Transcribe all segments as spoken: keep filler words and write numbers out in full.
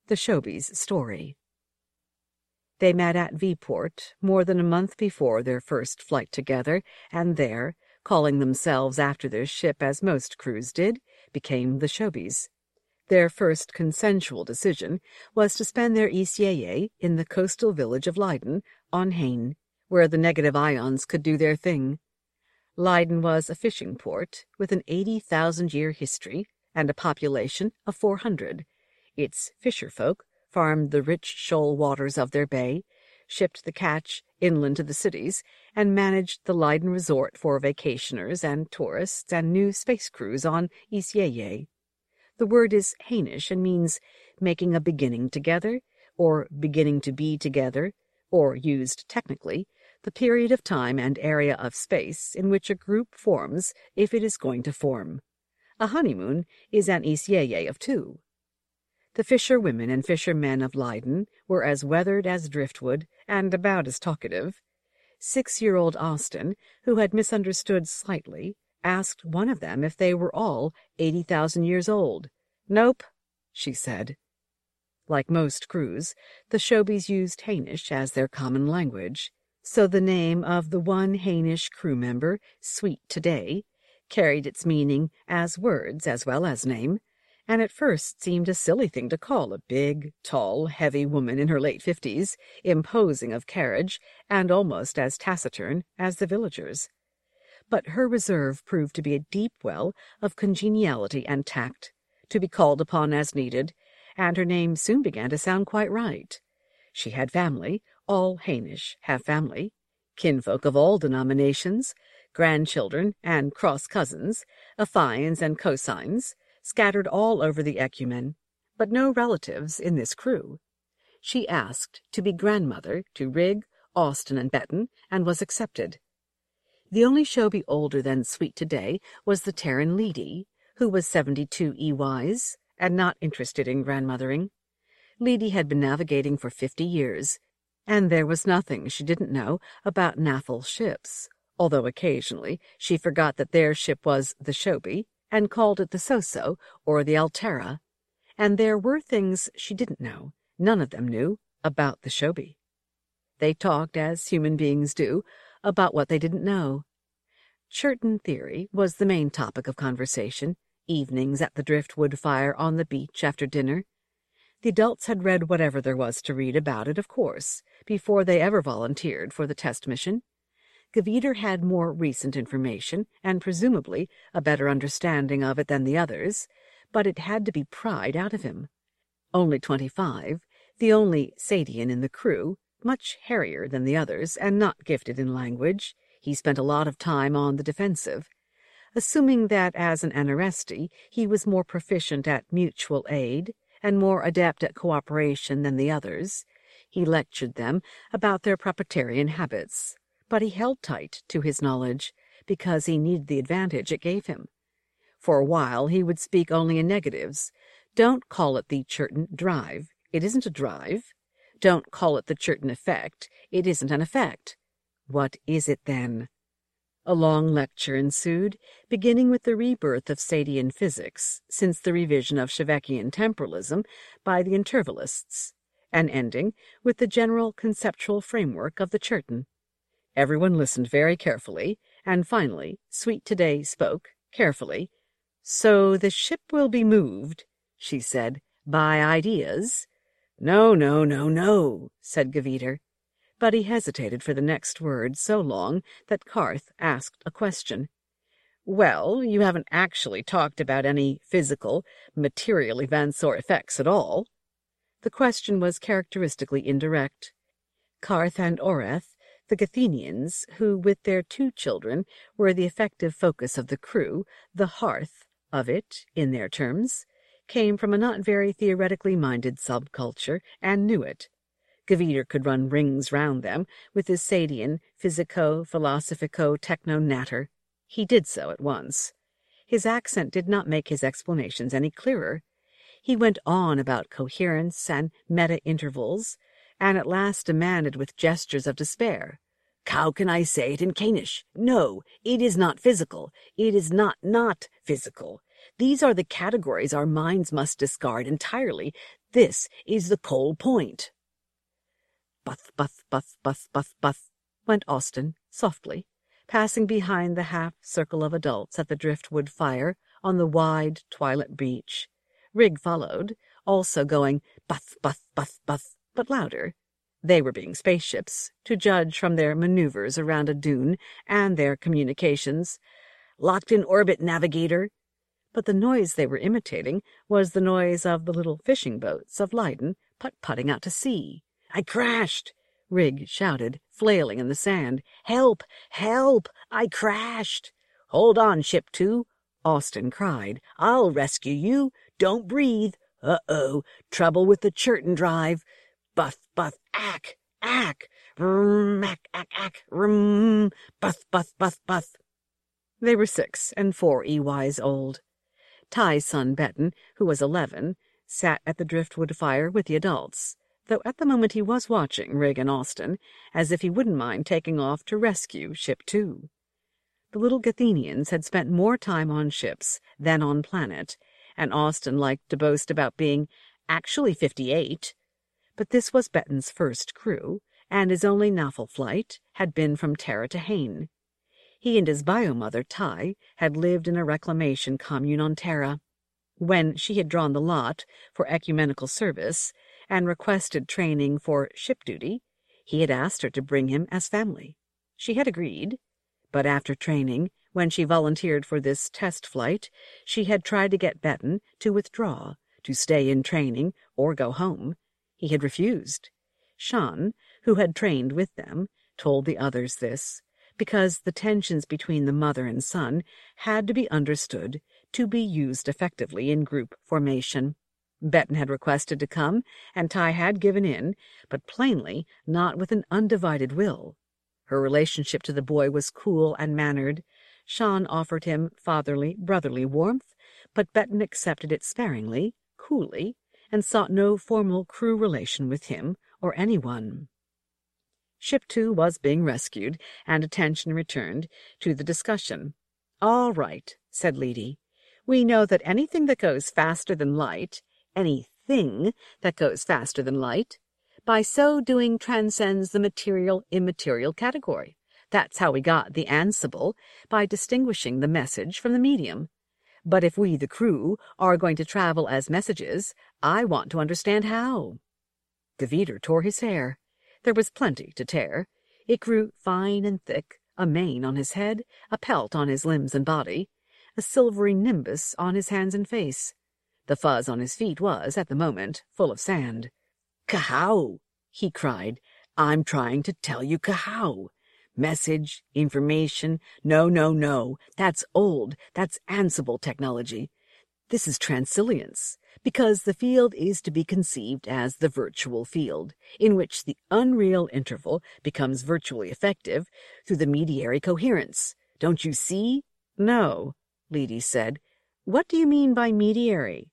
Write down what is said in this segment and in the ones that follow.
The Shobys' Story. They met at Vieport more than a month before their first flight together, and there, calling themselves after their ship as most crews did, became the Shobys. Their first consensual decision was to spend their Isye in the coastal village of Leiden, on Haine, where the negative ions could do their thing. Leiden was a fishing port with an eighty thousand year history and a population of four hundred. Its fisherfolk farmed the rich shoal waters of their bay, shipped the catch inland to the cities, and managed the Leiden resort for vacationers and tourists and new space crews on Isye. The word is Hainish and means making a beginning together, or beginning to be together, or, used technically, the period of time and area of space in which a group forms if it is going to form. A honeymoon is an Isye of two. The fisherwomen and fishermen of Leiden were as weathered as driftwood and about as talkative. Six-year-old Austin, who had misunderstood slightly, asked one of them if they were all eighty thousand years old. "Nope," she said. Like most crews, the Shobys used Hainish as their common language, so the name of the one Hainish crew member, Sweet Today, carried its meaning as words as well as name, and at first seemed a silly thing to call a big, tall, heavy woman in her late fifties, imposing of carriage, and almost as taciturn as the villagers. But her reserve proved to be a deep well of congeniality and tact, to be called upon as needed, and her name soon began to sound quite right. She had family, all Hainish have family, kinfolk of all denominations, grandchildren and cross-cousins, affines and cosines, scattered all over the ecumen, but no relatives in this crew. She asked to be grandmother to Rig, Austin, and Betton, and was accepted. The only Shoby older than Sweet Today was the Terran Leedy, who was seventy-two E Ys, and not interested in grandmothering. Leedy had been navigating for fifty years, and there was nothing she didn't know about Nathal ships, although occasionally she forgot that their ship was the Shoby, and called it the Soso or the Altera, and there were things she didn't know, none of them knew, about the Shoby. They talked, as human beings do, about what they didn't know. Churton theory was the main topic of conversation, evenings at the driftwood fire on the beach after dinner. The adults had read whatever there was to read about it, of course, before they ever volunteered for the test mission. Gaviter had more recent information, and presumably a better understanding of it than the others, but it had to be pried out of him. Only twenty-five, the only Sadian in the crew, much hairier than the others, and not gifted in language, he spent a lot of time on the defensive. Assuming that as an Anaresti he was more proficient at mutual aid, and more adept at cooperation than the others, he lectured them about their Propetarian habits. But he held tight to his knowledge, because he needed the advantage it gave him. For a while he would speak only in negatives. Don't call it the Churton drive. It isn't a drive. Don't call it the Churton effect. It isn't an effect. What is it, then? A long lecture ensued, beginning with the rebirth of Sadian physics since the revision of Shevekian temporalism by the intervalists, and ending with the general conceptual framework of the Churton. Everyone listened very carefully, and finally Sweet Today spoke, carefully. "So the ship will be moved," she said, "by ideas." "No, no, no, no," said Gaviter. But he hesitated for the next word so long that Karth asked a question. "Well, you haven't actually talked about any physical, material events or effects at all." The question was characteristically indirect. Karth and Oreth, the Gathenians, who with their two children were the effective focus of the crew, the hearth of it, in their terms, came from a not very theoretically minded subculture, and knew it. Gaviter could run rings round them with his Sadian physico-philosophico-techno-natter. He did so at once. His accent did not make his explanations any clearer. He went on about coherence and meta-intervals, and at last demanded with gestures of despair, "How can I say it in Cainish? No, it is not physical. It is not not physical. These are the categories our minds must discard entirely. This is the cold point. Buth, buth, buth, buth, buth, buth, went Austin, softly, passing behind the half-circle of adults at the driftwood fire on the wide, twilit beach. Rig followed, also going buth, buth, buth, buth, but louder. They were being spaceships, to judge from their maneuvers around a dune and their communications. Locked in orbit, navigator. But the noise they were imitating was the noise of the little fishing boats of Leyden putt-putting out to sea. I crashed, Rig shouted, flailing in the sand. Help! Help! I crashed! Hold on, Ship Two, Austin cried. I'll rescue you. Don't breathe. Uh-oh, trouble with the Churton drive. Buth, buth, ack, ack, rum, ack, ack, ack, rum, buth, buth, buth, buth. They were six and four E Ys old. Ty's son Betton, who was eleven, sat at the driftwood fire with the adults, though at the moment he was watching Rig and Austin, as if he wouldn't mind taking off to rescue Ship Two. The little Gathenians had spent more time on ships than on planet, and Austin liked to boast about being actually fifty-eight. But this was Betton's first crew, and his only naval flight had been from Terra to Hain. He and his bio-mother, Ty, had lived in a reclamation commune on Terra. When she had drawn the lot for ecumenical service and requested training for ship duty, he had asked her to bring him as family. She had agreed, but after training, when she volunteered for this test flight, she had tried to get Betton to withdraw, to stay in training, or go home. He had refused. Sean, who had trained with them, told the others this, because the tensions between the mother and son had to be understood to be used effectively in group formation. Betton had requested to come, and Ty had given in, but plainly not with an undivided will. Her relationship to the boy was cool and mannered. Sean offered him fatherly, brotherly warmth, but Betton accepted it sparingly, coolly, and sought no formal crew relation with him or anyone. Ship Two was being rescued, and attention returned to the discussion. "All right," said Leedy. "We know that anything that goes faster than light, anything that goes faster than light, by so doing transcends the material-immaterial category. That's how we got the Ansible, by distinguishing the message from the medium. But if we, the crew, are going to travel as messages, I want to understand how." Gevitter tore his hair. There was plenty to tear. It grew fine and thick, a mane on his head, a pelt on his limbs and body, a silvery nimbus on his hands and face. The fuzz on his feet was, at the moment, full of sand. "Kahow!" he cried. "I'm trying to tell you kahow. Message, information, no, no, no. That's old. That's Ansible technology. This is transilliance, because the field is to be conceived as the virtual field, in which the unreal interval becomes virtually effective through the mediary coherence. Don't you see?" "No," Leedy said. "What do you mean by mediary?"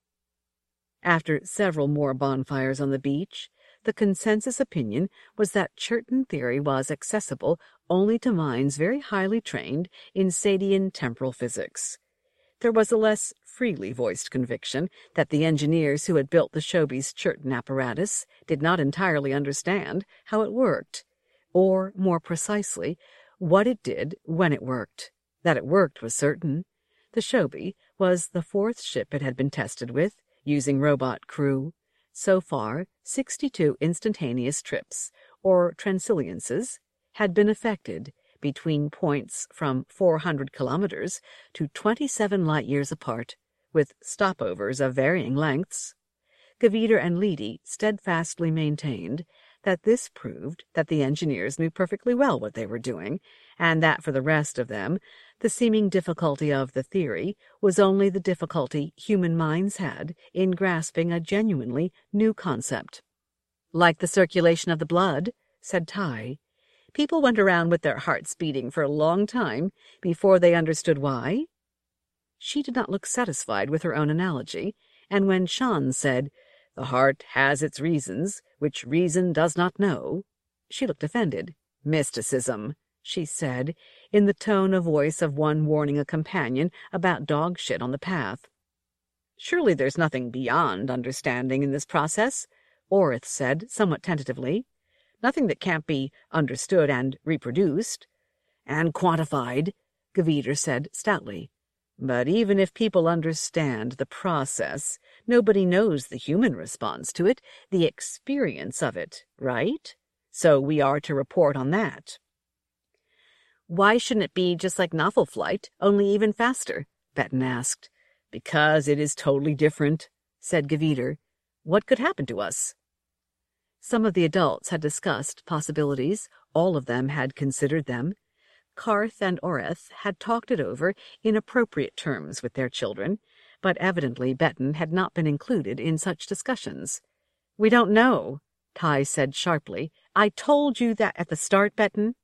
After several more bonfires on the beach, the consensus opinion was that Churton theory was accessible only to minds very highly trained in Sadian temporal physics. There was a less freely voiced conviction that the engineers who had built the Shobi's Churton apparatus did not entirely understand how it worked, or, more precisely, what it did when it worked. That it worked was certain. The Shobi was the fourth ship it had been tested with, using robot crew. So far, sixty-two instantaneous trips, or transilliances, had been effected between points from four hundred kilometers to twenty-seven light-years apart, with stopovers of varying lengths. Gevitter and Leedy steadfastly maintained that this proved that the engineers knew perfectly well what they were doing, and that for the rest of them the seeming difficulty of the theory was only the difficulty human minds had in grasping a genuinely new concept. "Like the circulation of the blood," said Ty. "People went around with their hearts beating for a long time before they understood why." She did not look satisfied with her own analogy, and when Sean said, "The heart has its reasons, which reason does not know," she looked offended. "Mysticism," she said, in the tone of voice of one warning a companion about dog shit on the path. Surely there's nothing beyond understanding in this process, Orith said, somewhat tentatively. Nothing that can't be understood and reproduced. And quantified, Gaviter said stoutly. But even if people understand the process, nobody knows the human response to it, the experience of it, right? So we are to report on that. Why shouldn't it be just like novel flight, only even faster? Betten asked. Because it is totally different, said Gaviter. What could happen to us? Some of the adults had discussed possibilities. All of them had considered them. Karth and Oreth had talked it over in appropriate terms with their children, but evidently Betten had not been included in such discussions. We don't know, Ty said sharply. I told you that at the start, Betten.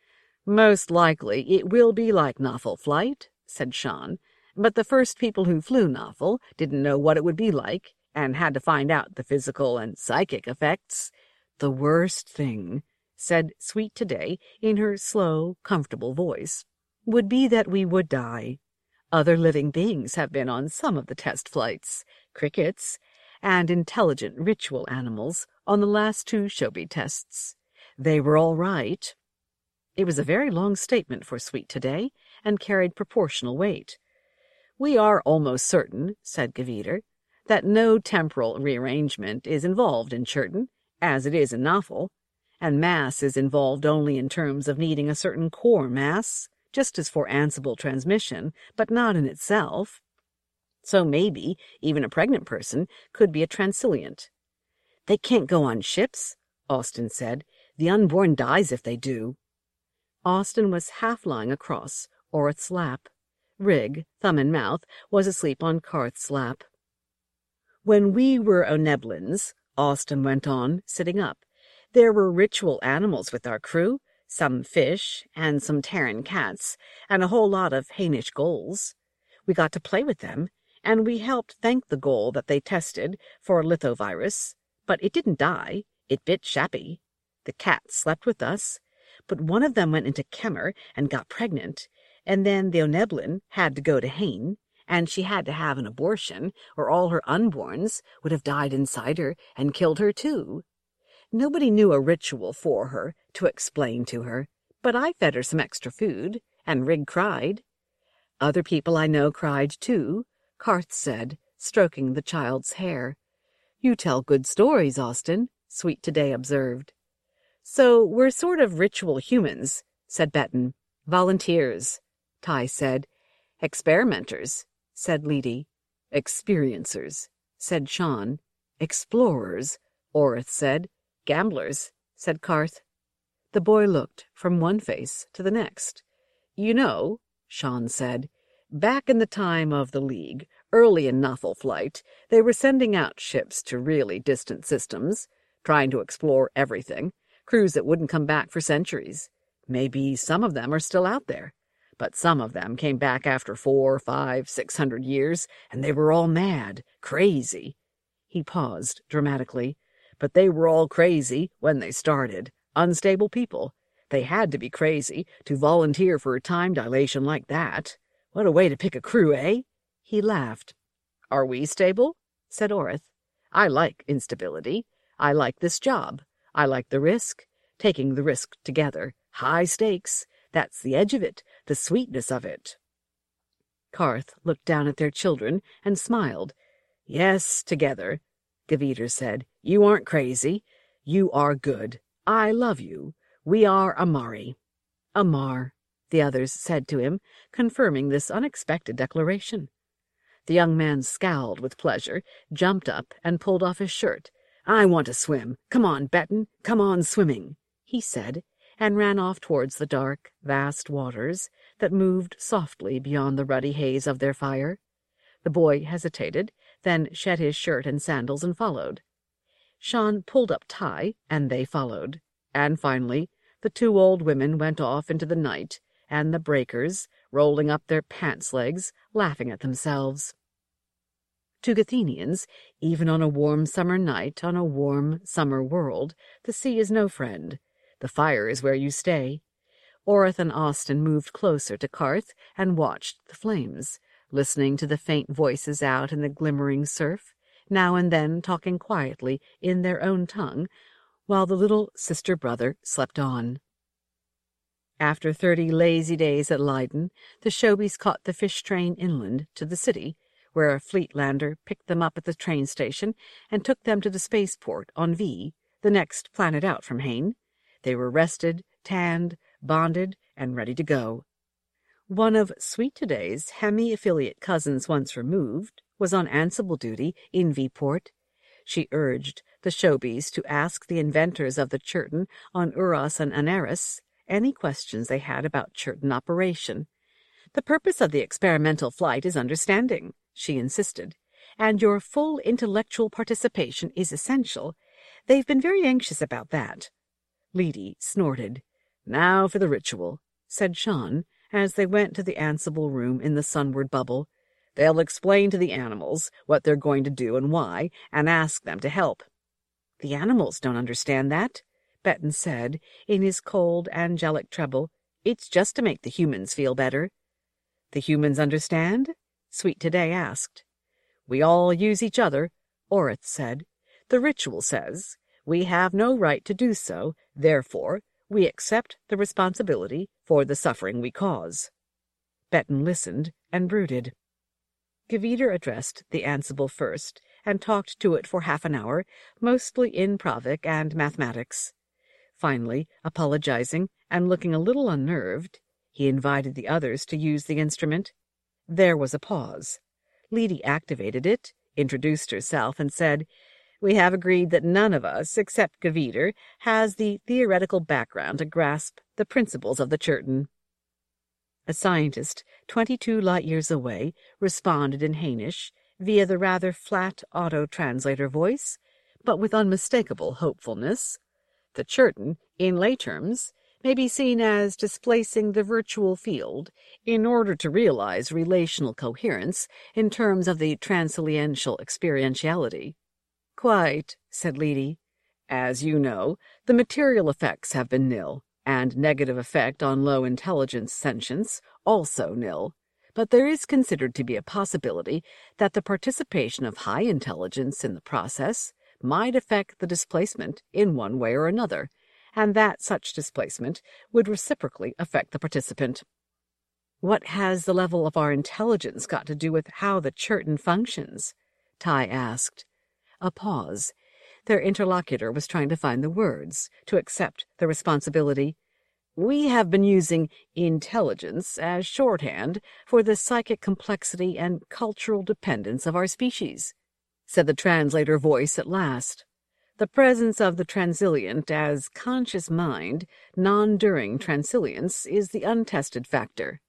Most likely it will be like novel flight, said Sean, but the first people who flew novel didn't know what it would be like, and had to find out the physical and psychic effects. The worst thing, said Sweet Today in her slow, comfortable voice, would be that we would die. Other living beings have been on some of the test flights, crickets, and intelligent ritual animals on the last two Shobi tests. They were all right. It was a very long statement for Sweet Today, and carried proportional weight. We are almost certain, said Gaviter, that no temporal rearrangement is involved in Churton, as it is in Noffel, and mass is involved only in terms of needing a certain core mass, just as for Ansible transmission, but not in itself. So maybe even a pregnant person could be a transilient. They can't go on ships, Austin said. The unborn dies if they do. Austin was half lying across Orith's lap. Rig, thumb in mouth, was asleep on Karth's lap. When we were Oneblins, Austin went on, sitting up, there were ritual animals with our crew, some fish and some Terran cats, and a whole lot of Hainish gulls. We got to play with them, and we helped thank the gull that they tested for lithovirus, but it didn't die. It bit Shappy. The cat slept with us, but one of them went into Kemmer and got pregnant, and then the Oneblin had to go to Hain, and she had to have an abortion, or all her unborns would have died inside her and killed her too. Nobody knew a ritual for her to explain to her, but I fed her some extra food, and Rig cried. Other people I know cried too, Karth said, stroking the child's hair. You tell good stories, Austin, Sweet Today observed. So we're sort of ritual humans, said Betten. Volunteers, Ty said. Experimenters, said Leedy. Experiencers, said Sean. Explorers, Orith said. Gamblers, said Karth. The boy looked from one face to the next. You know, Sean said, back in the time of the League, early in Noffel flight, they were sending out ships to really distant systems, trying to explore everything, crews that wouldn't come back for centuries. Maybe some of them are still out there, but some of them came back after four, five, six hundred years, and they were all mad, crazy. He paused dramatically. But they were all crazy when they started. Unstable people. They had to be crazy to volunteer for a time dilation like that. What a way to pick a crew, eh? He laughed. Are we stable? Said Orith. I like instability. I like this job. I like the risk. Taking the risk together. High stakes. That's the edge of it, the sweetness of it. Karth looked down at their children and smiled. Yes, together, Gaviter said. You aren't crazy. You are good. I love you. We are Amari. Amar, the others said to him, confirming this unexpected declaration. The young man scowled with pleasure, jumped up, and pulled off his shirt. I want to swim. Come on, Betten. Come on swimming, he said, and ran off towards the dark, vast waters that moved softly beyond the ruddy haze of their fire. The boy hesitated, then shed his shirt and sandals and followed. Sean pulled up Ty, and they followed. And finally, the two old women went off into the night, and the breakers, rolling up their pants legs, laughing at themselves. To Gathenians, even on a warm summer night on a warm summer world, the sea is no friend. The fire is where you stay. Orith and Austin moved closer to Karth and watched the flames, listening to the faint voices out in the glimmering surf, now and then talking quietly in their own tongue, while the little sister-brother slept on. After thirty lazy days at Leiden, the Shobys caught the fish train inland to the city, where a Fleetlander picked them up at the train station and took them to the spaceport on V, the next planet out from Hain. They were rested, tanned, bonded, and ready to go. One of Sweet Today's Hemi-affiliate cousins once removed was on Ansible duty in V-port. She urged the Shobys to ask the inventors of the Churton on Uros and Anaris any questions they had about Churton operation. The purpose of the experimental flight is understanding, she insisted, and your full intellectual participation is essential. They've been very anxious about that. Leedy snorted. Now for the ritual, said Sean, as they went to the Ansible room in the sunward bubble. They'll explain to the animals what they're going to do and why, and ask them to help. The animals don't understand that, Betten said, in his cold, angelic treble. It's just to make the humans feel better. The humans understand? Sweet Today asked. We all use each other, Orith said. The ritual says we have no right to do so, therefore we accept the responsibility for the suffering we cause. Betten listened and brooded. Gaviter addressed the Ansible first, and talked to it for half an hour, mostly in Pravic and mathematics. Finally, apologizing and looking a little unnerved, he invited the others to use the instrument. There was a pause. Leedy activated it, introduced herself, and said, We have agreed that none of us, except Gaviter, has the theoretical background to grasp the principles of the Churton. A scientist, twenty-two light-years away, responded in Hainish via the rather flat auto-translator voice, but with unmistakable hopefulness. The Churton, in lay terms, may be seen as displacing the virtual field in order to realize relational coherence in terms of the transilential experientiality. Quite, said Leedy. As you know, the material effects have been nil, and negative effect on low-intelligence sentience also nil, but there is considered to be a possibility that the participation of high intelligence in the process might affect the displacement in one way or another, and that such displacement would reciprocally affect the participant. What has the level of our intelligence got to do with how the Churton functions? Ty asked. A pause. Their interlocutor was trying to find the words to accept the responsibility. We have been using intelligence as shorthand for the psychic complexity and cultural dependence of our species, said the translator voice at last. The presence of the transilient as conscious mind, non-during transilience, is the untested factor.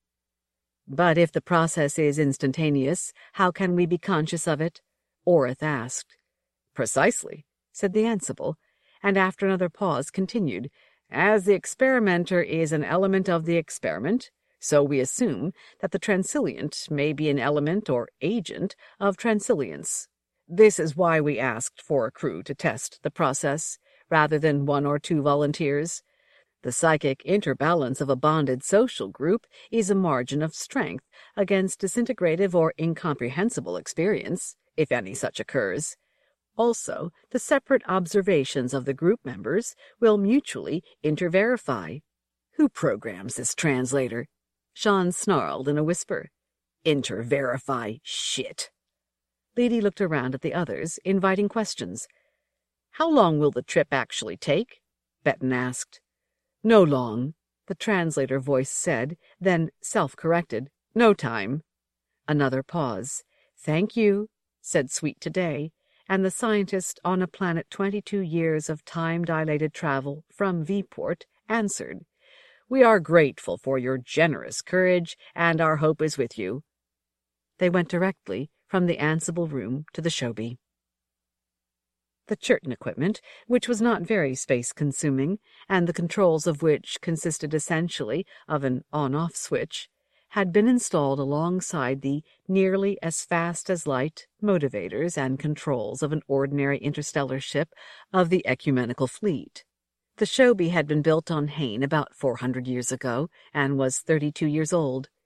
But if the process is instantaneous, how can we be conscious of it? Orith asked. Precisely, said the Ansible, and after another pause continued. As the experimenter is an element of the experiment, so we assume that the transilient may be an element or agent of transilience. This is why we asked for a crew to test the process, rather than one or two volunteers. The psychic interbalance of a bonded social group is a margin of strength against disintegrative or incomprehensible experience, if any such occurs. Also, the separate observations of the group members will mutually interverify. Who programs this translator? Sean snarled in a whisper. Interverify shit. Leedy looked around at the others, inviting questions. How long will the trip actually take? Betten asked. No long, the translator voice said, then self-corrected. No time. Another pause. Thank you, said Sweet Today, and the scientist on a planet twenty-two years of time-dilated travel from V-port answered. We are grateful for your generous courage, and our hope is with you. They went directly from the Ansible room to the Shobi. The Churton equipment, which was not very space-consuming, and the controls of which consisted essentially of an on-off switch, had been installed alongside the nearly as fast-as-light motivators and controls of an ordinary interstellar ship of the ecumenical fleet. The Shobi had been built on Hain about four hundred years ago, and was thirty-two years old.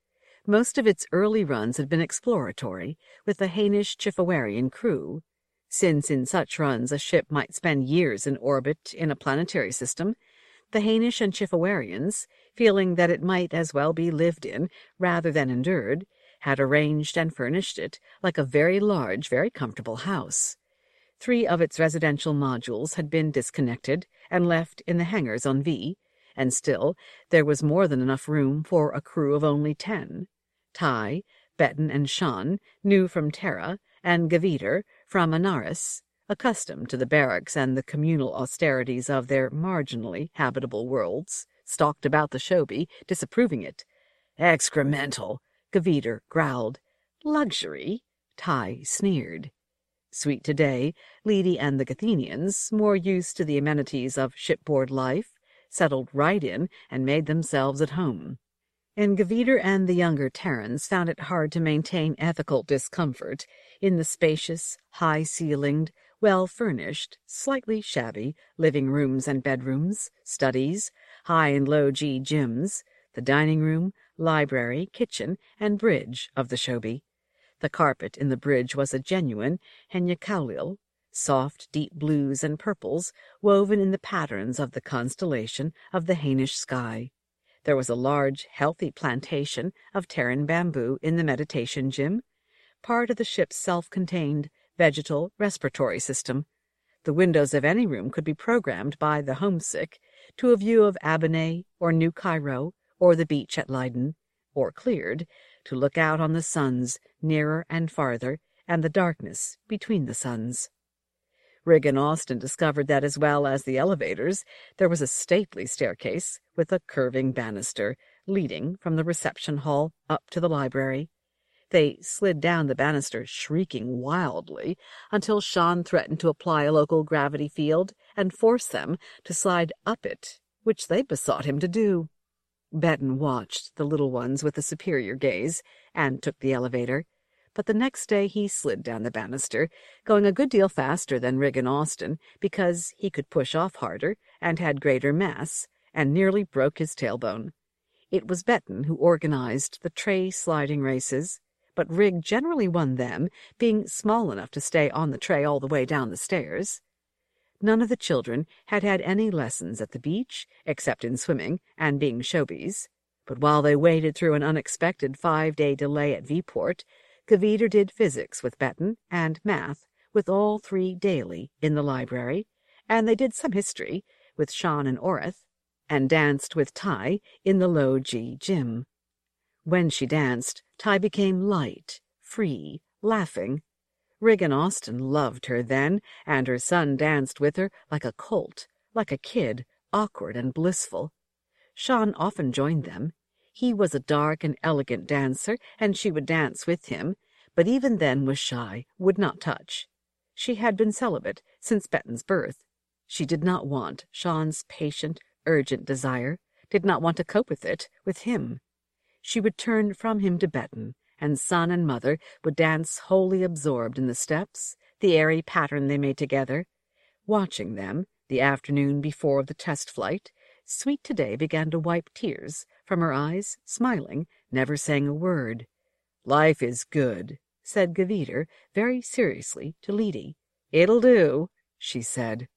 Most of its early runs had been exploratory, with the Hainish Chifawarian crew. Since in such runs a ship might spend years in orbit in a planetary system, the Hainish and Chifawarians, feeling that it might as well be lived in rather than endured, had arranged and furnished it like a very large, very comfortable house. Three of its residential modules had been disconnected and left in the hangars on V, and still there was more than enough room for a crew of only ten. Ty, Betten, and Shan, new from Terra, and Gaviter from Anaris, accustomed to the barracks and the communal austerities of their marginally habitable worlds, stalked about the Shobi, disapproving it. "Excremental," Gaviter growled. "Luxury," Ty sneered. Sweet today, Ledi and the Gathenians, more used to the amenities of shipboard life, settled right in and made themselves at home. And Gaviter and the younger Terrans found it hard to maintain ethical discomfort in the spacious, high-ceilinged, well-furnished, slightly shabby living rooms and bedrooms, studies, high and low-G gyms, the dining room, library, kitchen, and bridge of the Shobi. The carpet in the bridge was a genuine Henyakalil, soft, deep blues and purples woven in the patterns of the constellation of the Hainish sky. There was a large, healthy plantation of Terran bamboo in the meditation gym, part of the ship's self-contained vegetal respiratory system. The windows of any room could be programmed by the homesick to a view of Abanay or New Cairo or the beach at Leiden, or cleared to look out on the suns nearer and farther and the darkness between the suns. Rigg and Austin discovered that as well as the elevators, there was a stately staircase with a curving banister leading from the reception hall up to the library. They slid down the banister, shrieking wildly, until Shan threatened to apply a local gravity field and force them to slide up it, which they besought him to do. Betten watched the little ones with a superior gaze and took the elevator, but the next day he slid down the banister, going a good deal faster than Rigg and Austin because he could push off harder and had greater mass, and nearly broke his tailbone. It was Betten who organized the tray sliding races, but Rigg generally won them, being small enough to stay on the tray all the way down the stairs. None of the children had had any lessons at the beach, except in swimming and being Shobis, but while they waded through an unexpected five-day delay at Vport, Gaviter did physics with Betten and math with all three daily in the library, and they did some history with Shan and Oreth, and danced with Ty in the low-G gym. When she danced, Ty became light, free, laughing. Rigg and Austin loved her then, and her son danced with her like a colt, like a kid, awkward and blissful. Shan often joined them. He was a dark and elegant dancer, and she would dance with him, but even then was shy, would not touch. She had been celibate since Betten's birth. She did not want Shan's patient, urgent desire, did not want to cope with it, with him. She would turn from him to Betten, and son and mother would dance wholly absorbed in the steps, the airy pattern they made together. Watching them, the afternoon before the test flight, Sweet Today began to wipe tears from her eyes, smiling, never saying a word. "Life is good," said Gaviter very seriously to Ledi. "It'll do," she said.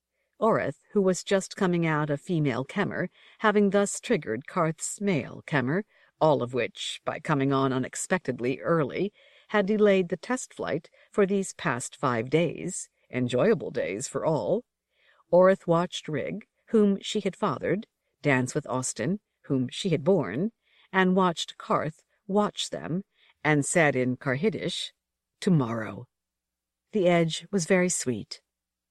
Oreth, who was just coming out of female Kemmer, having thus triggered Karth's male Kemmer, all of which, by coming on unexpectedly early, had delayed the test flight for these past five days, enjoyable days for all. Oreth watched Rigg, whom she had fathered, dance with Austin, whom she had borne, and watched Karth watch them, and said in Karhidish, "Tomorrow." The edge was very sweet.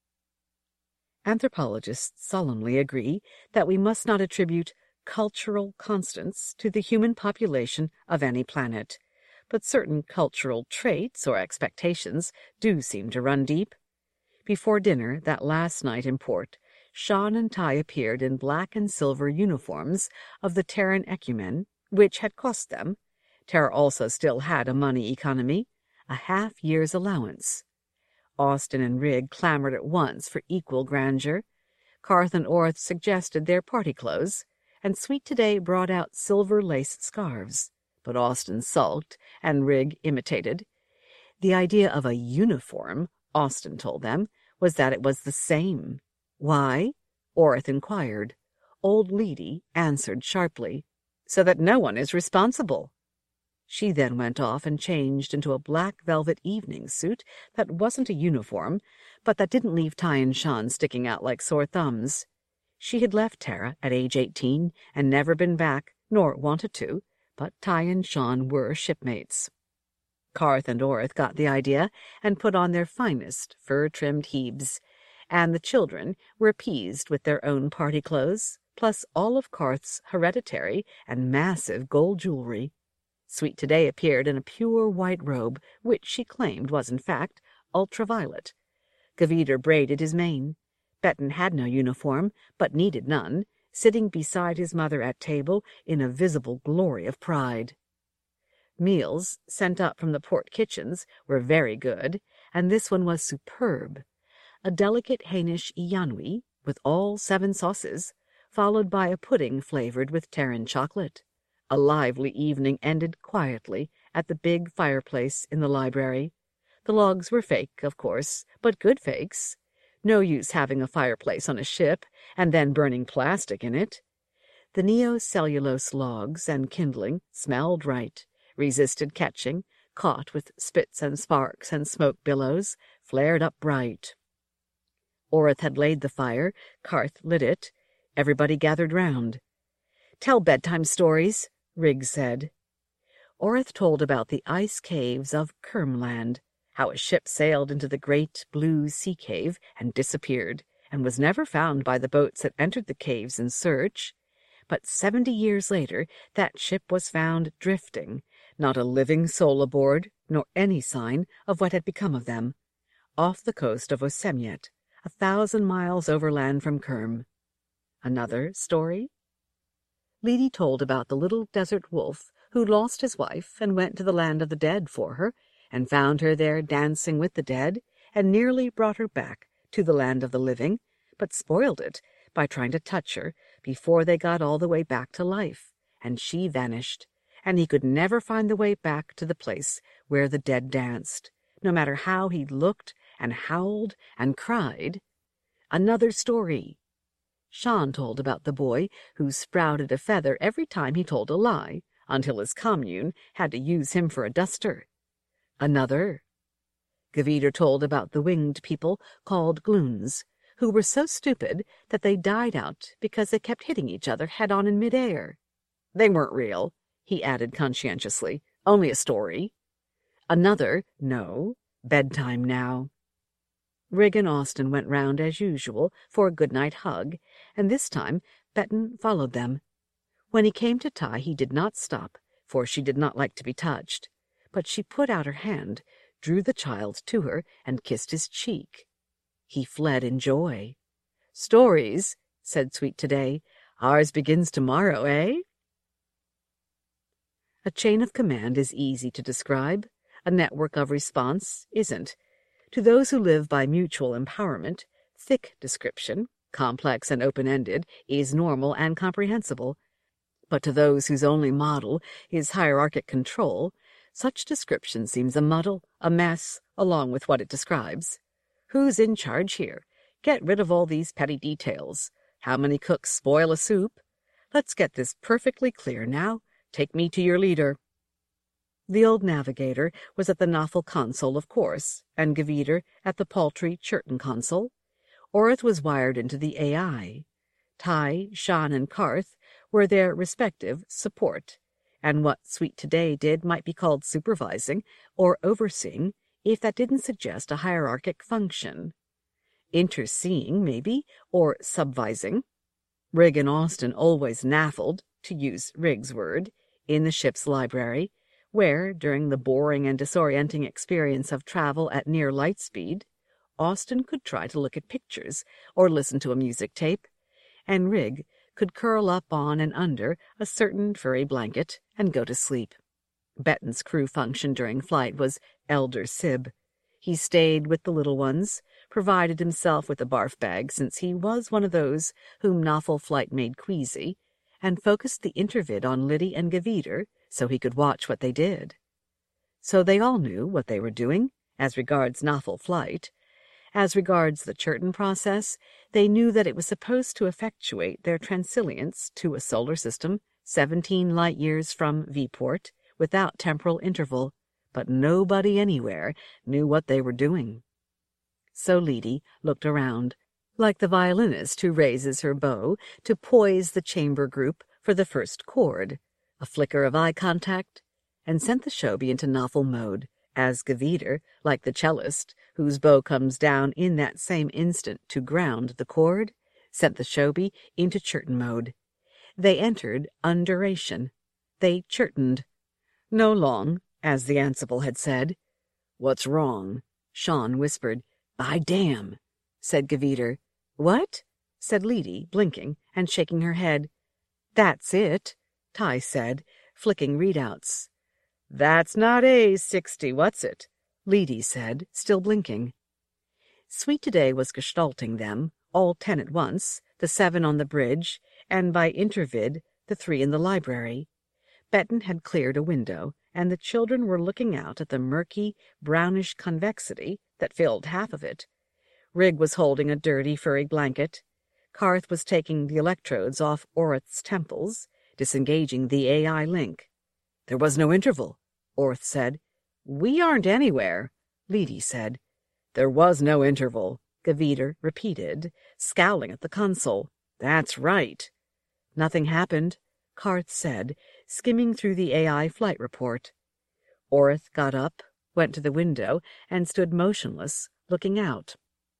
Anthropologists solemnly agree that we must not attribute cultural constants to the human population of any planet, but certain cultural traits or expectations do seem to run deep. Before dinner that last night in port, Shan and Ty appeared in black and silver uniforms of the Terran ecumen, which had cost them. Terra also still had a money economy, a half-year's allowance. Austin and Rigg clamored at once for equal grandeur. Karth and Oreth suggested their party clothes, and Sweet Today brought out silver lace scarves. but Austin sulked, and Rigg imitated. The idea of a uniform, Austin told them, was that it was the same. Why? Orith inquired. Old Leedy answered sharply, so that no one is responsible. She then went off and changed into a black velvet evening suit that wasn't a uniform, but that didn't leave Ty and Sean sticking out like sore thumbs. She had left Tara at age eighteen and never been back, nor wanted to, but Ty and Sean were shipmates. Karth and Orith got the idea and put on their finest fur-trimmed Hebes, and the children were appeased with their own party clothes, plus all of Karth's hereditary and massive gold jewelry. Sweet Today appeared in a pure white robe, which she claimed was, in fact, ultraviolet. Gaveder braided his mane. Betten had no uniform, but needed none, sitting beside his mother at table in a visible glory of pride. Meals, sent up from the port kitchens, were very good, and this one was superb. A delicate Hainish iyanwi, with all seven sauces, followed by a pudding flavored with Terran chocolate. A lively evening ended quietly at the big fireplace in the library. The logs were fake, of course, but good fakes. No use having a fireplace on a ship and then burning plastic in it. The neo-cellulose logs and kindling smelled right, resisted catching, caught with spits and sparks and smoke billows, flared up bright. Orith had laid the fire, Karth lit it. Everybody gathered round. "Tell bedtime stories," Rigg said. Orith told about the ice caves of Kermland, how a ship sailed into the great blue sea cave and disappeared, and was never found by the boats that entered the caves in search. But seventy years later that ship was found drifting, not a living soul aboard, nor any sign of what had become of them, off the coast of Osemyet, a thousand miles overland from Kerm. Another story? Leedy told about the little desert wolf who lost his wife and went to the land of the dead for her, and found her there dancing with the dead, and nearly brought her back to the land of the living, but spoiled it by trying to touch her before they got all the way back to life, and she vanished, and he could never find the way back to the place where the dead danced, no matter how he looked and howled and cried. Another story. Sean told about the boy who sprouted a feather every time he told a lie, until his commune had to use him for a duster. Another. Gaveder told about the winged people called gloons, who were so stupid that they died out because they kept hitting each other head-on in mid-air. They weren't real, he added conscientiously, only a story. Another, no, bedtime now. Rigg and Austin went round as usual for a good-night hug, and this time Betten followed them. When he came to Ty he did not stop, for she did not like to be touched, but she put out her hand, drew the child to her, and kissed his cheek. He fled in joy. "Stories," said Sweet Today. "Ours begins tomorrow, eh?" A chain of command is easy to describe. A network of response isn't. To those who live by mutual empowerment, thick description, complex and open-ended, is normal and comprehensible. But to those whose only model is hierarchic control, such description seems a muddle, a mess, along with what it describes. Who's in charge here? Get rid of all these petty details. How many cooks spoil a soup? Let's get this perfectly clear now. Take me to your leader. The old navigator was at the Noffel console, of course, and Gaveder at the paltry Churton console. Orith was wired into the A I. Ty, Sean, and Karth were their respective support, and what Sweet Today did might be called supervising or overseeing if that didn't suggest a hierarchic function. Interseeing, maybe, or subvising. Rigg and Austin always naffled, to use Rigg's word, in the ship's library, where, during the boring and disorienting experience of travel at near light speed, Austin could try to look at pictures or listen to a music tape, and Rigg could curl up on and under a certain furry blanket and go to sleep. Betten's crew function during flight was Elder Sib. He stayed with the little ones, provided himself with a barf bag since he was one of those whom Noffel flight made queasy, and focused the intervid on Liddy and Gaveder, so he could watch what they did. So they all knew what they were doing, as regards novel flight. As regards the Churton process, they knew that it was supposed to effectuate their transilience to a solar system seventeen light-years from V-port, without temporal interval, but nobody anywhere knew what they were doing. So Leedy looked around, like the violinist who raises her bow to poise the chamber group for the first chord, a flicker of eye contact, and sent the Shobi into novel mode, as Gaviter, like the cellist, whose bow comes down in that same instant to ground the chord, sent the Shobi into Churton mode. They entered unduration. They churtoned. No long, as the Ansible had said. "What's wrong?" Sean whispered. "By damn," said Gaviter. "What?" said Leedy, blinking and shaking her head. "That's it," Ty said, flicking readouts. "That's not A sixty, what's it?" Leedy said, still blinking. Sweet Today was gestalting them, all ten at once, the seven on the bridge, and by intervid, the three in the library. Benton had cleared a window, and the children were looking out at the murky, brownish convexity that filled half of it. Rig was holding a dirty, furry blanket. Karth was taking the electrodes off Orith's temples, disengaging the A I link. "There was no interval," Orith said. "We aren't anywhere," Leedy said. "There was no interval," Gaviter repeated, scowling at the console. "That's right." "Nothing happened," Karth said, skimming through the A I flight report. Orith got up, went to the window, and stood motionless, looking out.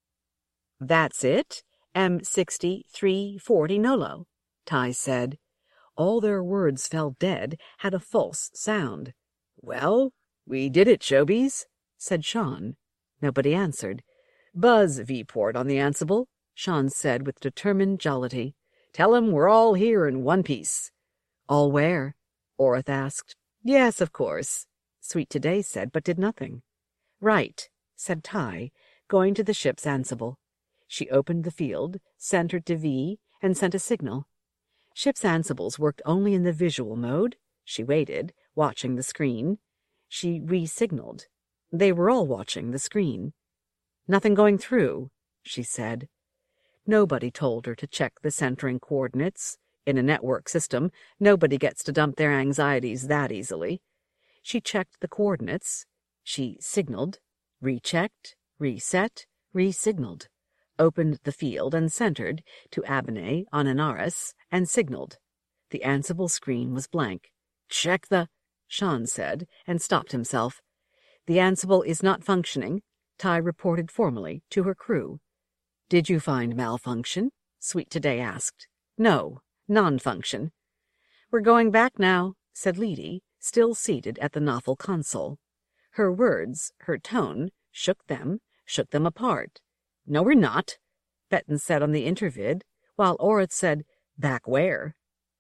"That's it, M sixty three forty Nolo," Ty said. All their words fell dead, had a false sound. "Well, we did it, Shobies," said Sean. Nobody answered. "Buzz V-port on the Ansible," Sean said with determined jollity. "Tell him we're all here in one piece." "All where?" Orith asked. "Yes, of course," Sweet Today said, but did nothing. "Right," said Ty, going to the ship's Ansible. She opened the field, centered to V, and sent a signal. Ship's Ansibles worked only in the visual mode. She waited, watching the screen. She re-signaled. They were all watching the screen. "Nothing going through," she said. Nobody told her to check the centering coordinates. In a network system, nobody gets to dump their anxieties that easily. She checked the coordinates. She signaled, rechecked, reset, re-signaled, opened the field and centered to Abene on Anaris, and signaled. The Ansible screen was blank. "Check the—" Sean said, and stopped himself. "The Ansible is not functioning," Ty reported formally to her crew. "Did you find malfunction?" Sweet Today asked. "No, non-function." "We're going back now," said Leedy, still seated at the novel console. Her words, her tone, shook them, shook them apart. "No, we're not," Benton said on the intervid, while Orith said, "Back where?"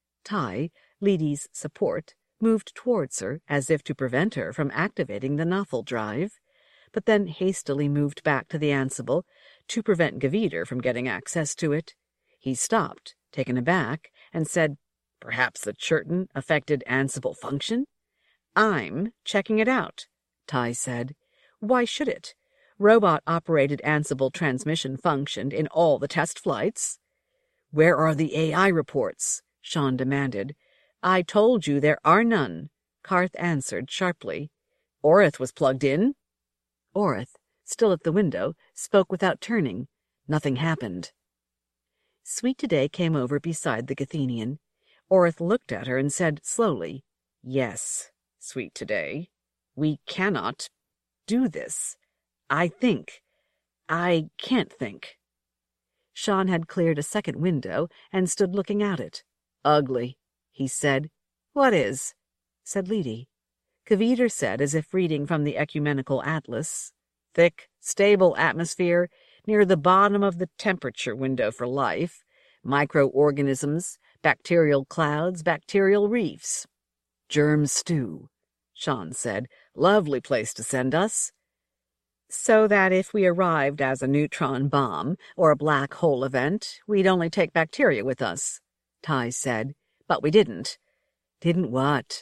Ty, Leedy's support, moved towards her as if to prevent her from activating the novel drive, but then hastily moved back to the Ansible to prevent Gaviter from getting access to it. He stopped, taken aback, and said, "Perhaps the Churton affected Ansible function?" "I'm checking it out," Ty said. "Why should it? Robot-operated Ansible transmission functioned in all the test flights." "Where are the A I reports?" Sean demanded. "I told you there are none," Karth answered sharply. "Orith was plugged in." Orith, still at the window, spoke without turning. Nothing happened. Sweet Today came over beside the Gathenian. Orith looked at her and said slowly, "Yes, Sweet Today, we cannot do this. I think. I can't think." Sean had cleared a second window and stood looking at it. "Ugly," he said. "What is?" said Leedy. Gaviter said, as if reading from the Ecumenical Atlas, "Thick, stable atmosphere near the bottom of the temperature window for life. Microorganisms, bacterial clouds, bacterial reefs." "Germ stew," Sean said. "Lovely place to send us." "So that if we arrived as a neutron bomb or a black hole event, we'd only take bacteria with us," Ty said. "But we didn't." "Didn't what?"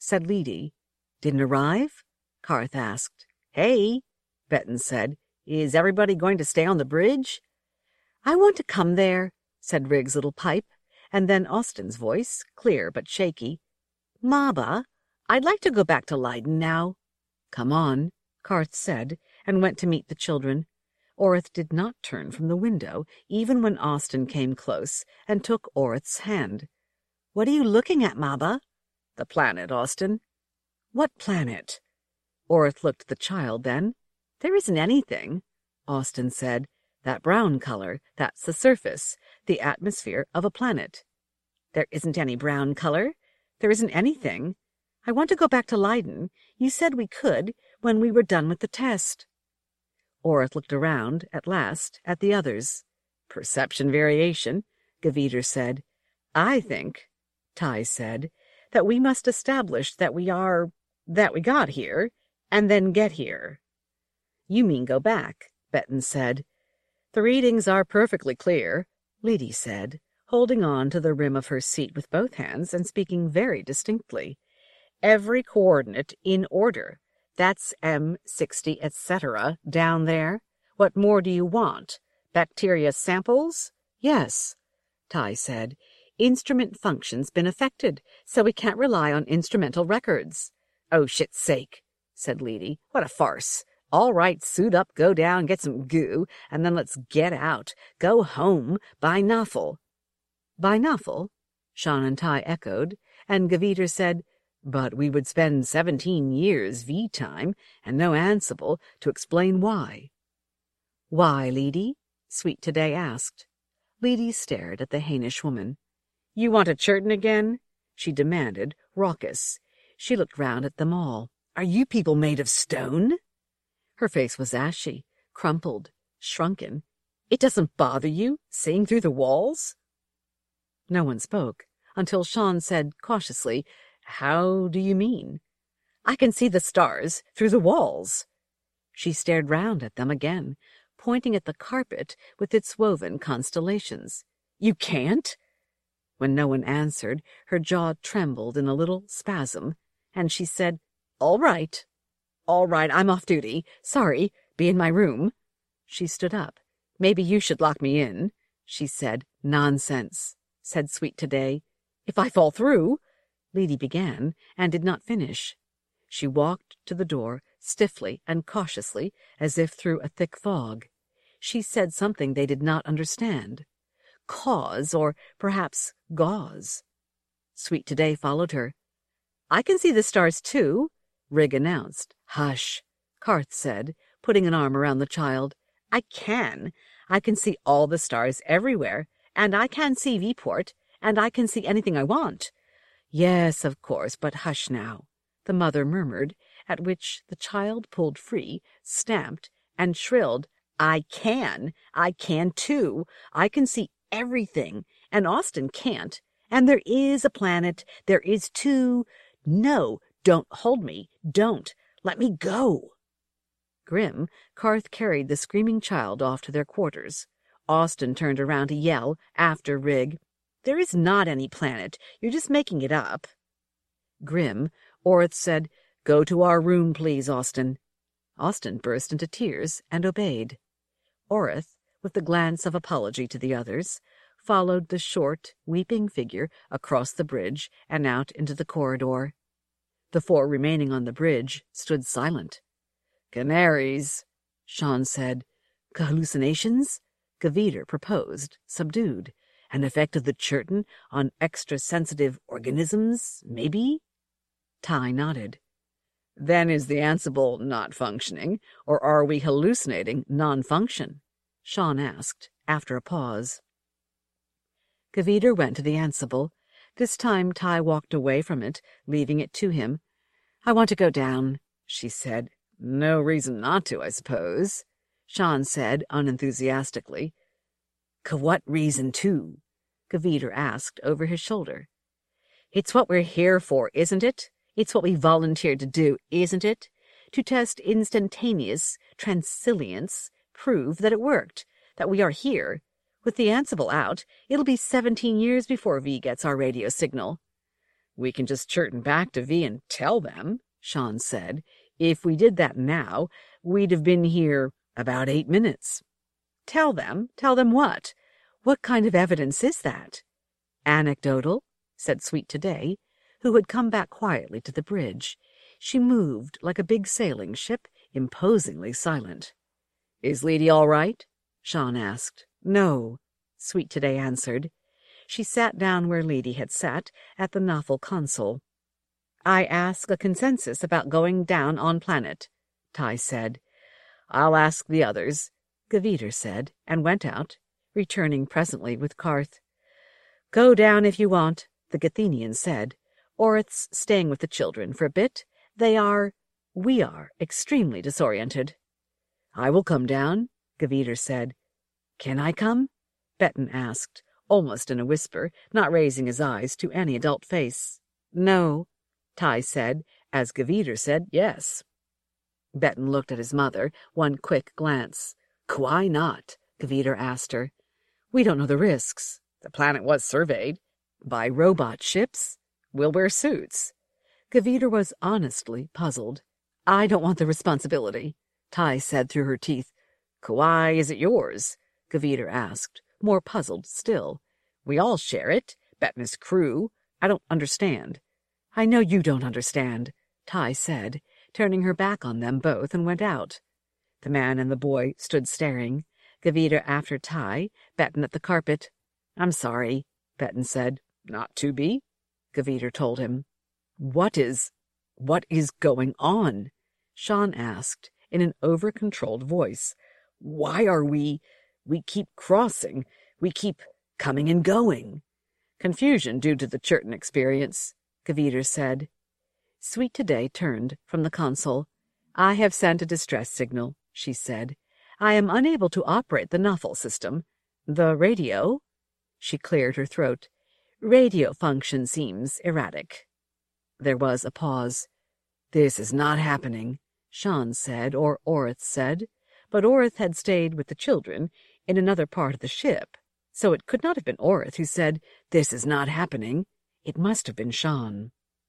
said Leedy. Didn't arrive? Karth asked. Hey, Betten said. Is everybody going to stay on the bridge? I want to come there, said Rig's little pipe, and then Austin's voice, clear but shaky. Maba, I'd like to go back to Leiden now. Come on, Karth said, and went to meet the children. Orith did not turn from the window, even when Austin came close and took Orith's hand. What are you looking at, Maba? The planet, Austin. What planet? Orith looked at the child then. There isn't anything, Austin said. That brown color, that's the surface, the atmosphere of a planet. There isn't any brown color. There isn't anything. I want to go back to Leiden. You said we could when we were done with the test. Orith looked around, at last, at the others. Perception variation, Gaviter said. I think, Ty said, that we must establish that we are, that we got here, and then get here. You mean go back, Betten said. The readings are perfectly clear, Leedy said, holding on to the rim of her seat with both hands and speaking very distinctly. Every coordinate in order. That's M sixty, et cetera, down there. What more do you want? Bacteria samples? Yes, Ty said. Instrument function's been affected, so we can't rely on instrumental records. Oh, shit's sake, said Leedy. What a farce. All right, suit up, go down, get some goo, and then let's get out. Go home, by Nuffle. By Nuffle? Sean and Ty echoed, and Gaviter said, But we would spend seventeen years V-time, and no Ansible, to explain why. Why, Leedy? Sweet Today asked. Leedy stared at the Hainish woman. You want a Churton again? She demanded, raucous. She looked round at them all. Are you people made of stone? Her face was ashy, crumpled, shrunken. It doesn't bother you, seeing through the walls? No one spoke, until Sean said cautiously, How do you mean? I can see the stars through the walls. She stared round at them again, pointing at the carpet with its woven constellations. You can't? When no one answered, her jaw trembled in a little spasm, and she said, All right. All right, I'm off duty. Sorry, be in my room. She stood up. Maybe you should lock me in, she said. Nonsense, said Sweet Today. If I fall through, Leedy began, and did not finish. She walked to the door, stiffly and cautiously, as if through a thick fog. She said something they did not understand. Cause, or perhaps gauze. Sweet Today followed her. I can see the stars, too, Rig announced. Hush, Karth said, putting an arm around the child. I can. I can see all the stars everywhere, and I can see V-port, and I can see anything I want. Yes, of course, but hush now, the mother murmured, at which the child pulled free, stamped, and shrilled, I can. I can, too. I can see everything, and Austin can't. And there is a planet. There is, too. No, don't hold me. Don't. Let me go. Grim, Karth carried the screaming child off to their quarters. Austin turned around to yell, after Rig, There is not any planet. You're just making it up. Grim, Orith said, Go to our room, please, Austin. Austin burst into tears and obeyed. Orith, with the glance of apology to the others, followed the short, weeping figure across the bridge and out into the corridor. The four remaining on the bridge stood silent. Canaries, Sean said. Hallucinations? Gaviter proposed, subdued. An effect of the Churton on extra-sensitive organisms, maybe? Ty nodded. Then is the Ansible not functioning, or are we hallucinating non-function? Sean asked, after a pause. Gaviter went to the Ansible. This time Ty walked away from it, leaving it to him. I want to go down, she said. No reason not to, I suppose, Sean said unenthusiastically. What reason to? Gaviter asked over his shoulder. It's what we're here for, isn't it? It's what we volunteered to do, isn't it? To test instantaneous transilience, prove that it worked, that we are here. With the Ansible out, it'll be seventeen years before V gets our radio signal. We can just churn back to V and tell them, Sean said. If we did that now, we'd have been here about eight minutes. Tell them? Tell them what? What kind of evidence is that? Anecdotal, said Sweet Today, who had come back quietly to the bridge. She moved like a big sailing ship, imposingly silent. Is Leedy all right? Sean asked. No, Sweet Today answered. She sat down where Leedy had sat, at the Novel console. I ask a consensus about going down on planet, Ty said. I'll ask the others, Gaviter said, and went out, returning presently with Karth. Go down if you want, the Gathenian said. Orith's staying with the children for a bit. They are, we are, extremely disoriented. I will come down, Gaviter said. Can I come? Betten asked, almost in a whisper, not raising his eyes to any adult face. No, Ty said, as Gaviter said yes. Betten looked at his mother, one quick glance. Why not? Gaviter asked her. We don't know the risks. The planet was surveyed. By robot ships. We'll wear suits. Gaviter was honestly puzzled. I don't want the responsibility, Ty said through her teeth. Why is it yours? Gaviter asked, more puzzled still. We all share it. Betten's crew. I don't understand. I know you don't understand, Ty said, turning her back on them both, and went out. The man and the boy stood staring, Gaviter after Ty, Betten at the carpet. I'm sorry, Betten said. Not to be, Gaviter told him. What is... what is going on? Sean asked, in an over-controlled voice. Why are we... we keep crossing. We keep coming and going. Confusion due to the Churton experience, Gaviter said. Sweet Today turned from the console. I have sent a distress signal, she said. I am unable to operate the Nuffle system. The radio? She cleared her throat. Radio function seems erratic. There was a pause. This is not happening, Sean said, or Orith said. But Orith had stayed with the children in another part of the ship, so it could not have been Orith who said, This is not happening. It must have been Sean.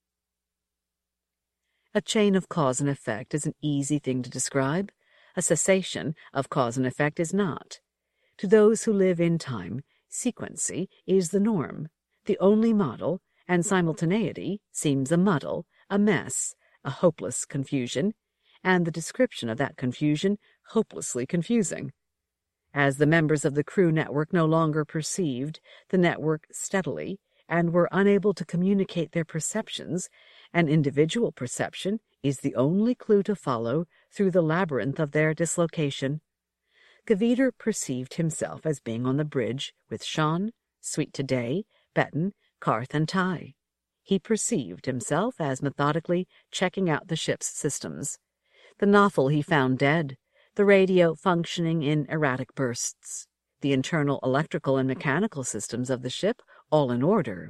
A chain of cause and effect is an easy thing to describe. A cessation of cause and effect is not. To those who live in time, sequency is the norm, the only model, and simultaneity seems a muddle, a mess, a hopeless confusion, and the description of that confusion hopelessly confusing. As the members of the crew network no longer perceived the network steadily and were unable to communicate their perceptions, an individual perception is the only clue to follow through the labyrinth of their dislocation. Gaviter perceived himself as being on the bridge with Sean, Sweet Today, Betten, Karth, and Ty. He perceived himself as methodically checking out the ship's systems. The Noffle he found dead, the radio functioning in erratic bursts, the internal electrical and mechanical systems of the ship all in order.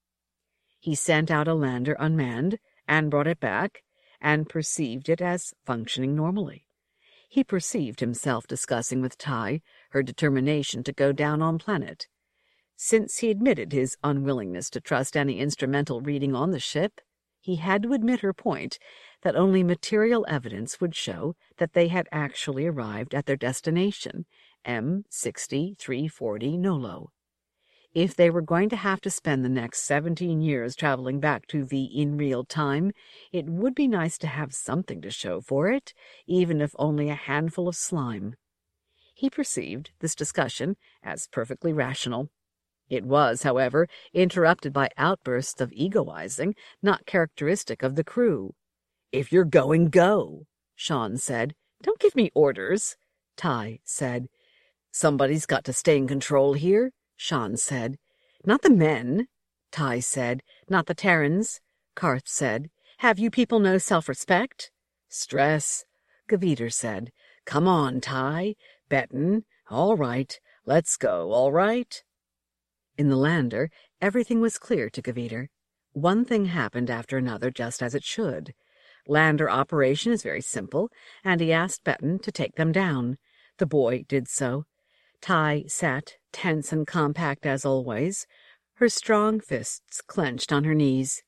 He sent out a lander unmanned and brought it back, and perceived it as functioning normally. He perceived himself discussing with Ty her determination to go down on planet. Since he admitted his unwillingness to trust any instrumental reading on the ship, he had to admit her point that only material evidence would show that they had actually arrived at their destination, M sixty-three forty Nolo. If they were going to have to spend the next seventeen years traveling back to V in real time, it would be nice to have something to show for it, even if only a handful of slime. He perceived this discussion as perfectly rational. It was, however, interrupted by outbursts of egoizing not characteristic of the crew. "If you're going, go," Sean said. "Don't give me orders," Ty said. "Somebody's got to stay in control here," Sean said. "Not the men," Ty said. "Not the Terrans," Karth said. "Have you people no self-respect?" "Stress," Gaviter said. "Come on, Ty. Betten. All right. Let's go, all right?" In the lander, everything was clear to Gaviter. One thing happened after another just as it should. Lander operation is very simple, and he asked Betten to take them down. The boy did so. Ty sat, tense and compact as always, her strong fists clenched on her knees.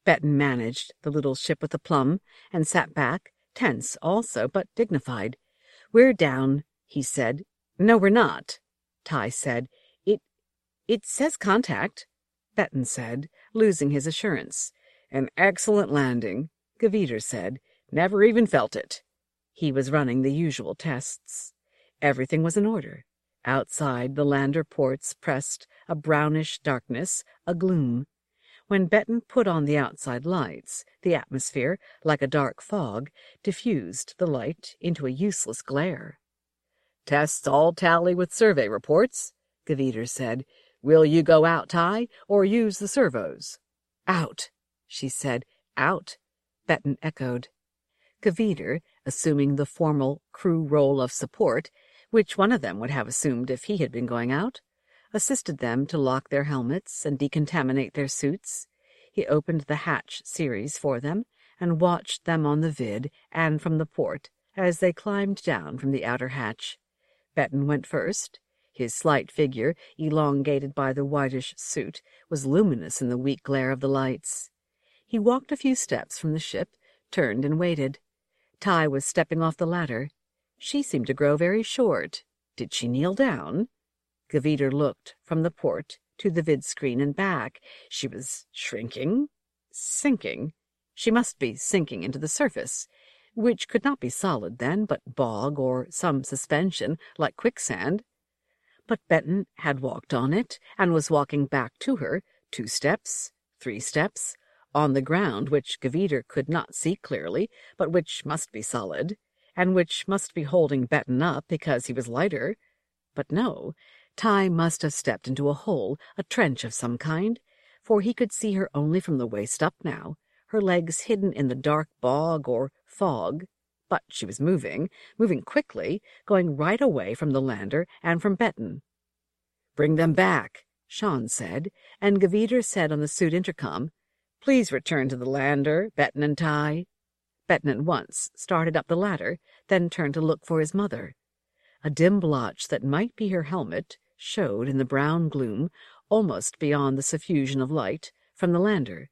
Betten managed the little ship with the plum and sat back, tense also, but dignified. "We're down," he said. "No, we're not," Ty said. It, it says contact," Betten said, losing his assurance. "An excellent landing," Gaviter said. "Never even felt it." He was running the usual tests. Everything was in order. Outside, the lander ports pressed a brownish darkness, a gloom. When Betten put on the outside lights, the atmosphere, like a dark fog, diffused the light into a useless glare. "Tests all tally with survey reports," Gaviter said. "Will you go out, Ty, or use the servos?" "Out," she said. "Out," Betten echoed. Gaviter, assuming the formal crew role of support, which one of them would have assumed if he had been going out, assisted them to lock their helmets and decontaminate their suits. He opened the hatch series for them and watched them on the vid and from the port as they climbed down from the outer hatch. Betten went first. His slight figure, elongated by the whitish suit, was luminous in the weak glare of the lights. He walked a few steps from the ship, turned and waited. Ty was stepping off the ladder. She seemed to grow very short. Did she kneel down? Gaviter looked from the port to the vid-screen and back. She was shrinking, sinking. She must be sinking into the surface, which could not be solid then, but bog or some suspension like quicksand. But Betten had walked on it and was walking back to her, two steps, three steps, on the ground which Gaviter could not see clearly, but which must be solid, and which must be holding Betten up because he was lighter. But no, Ty must have stepped into a hole, a trench of some kind, for he could see her only from the waist up now, her legs hidden in the dark bog or fog. But she was moving, moving quickly, going right away from the lander and from Betten. "Bring them back," Sean said, and Gaviter said on the suit intercom, "Please return to the lander, Betten and Ty." Betten at once started up the ladder, then turned to look for his mother. A dim blotch that might be her helmet showed in the brown gloom, almost beyond the suffusion of light, from the lander.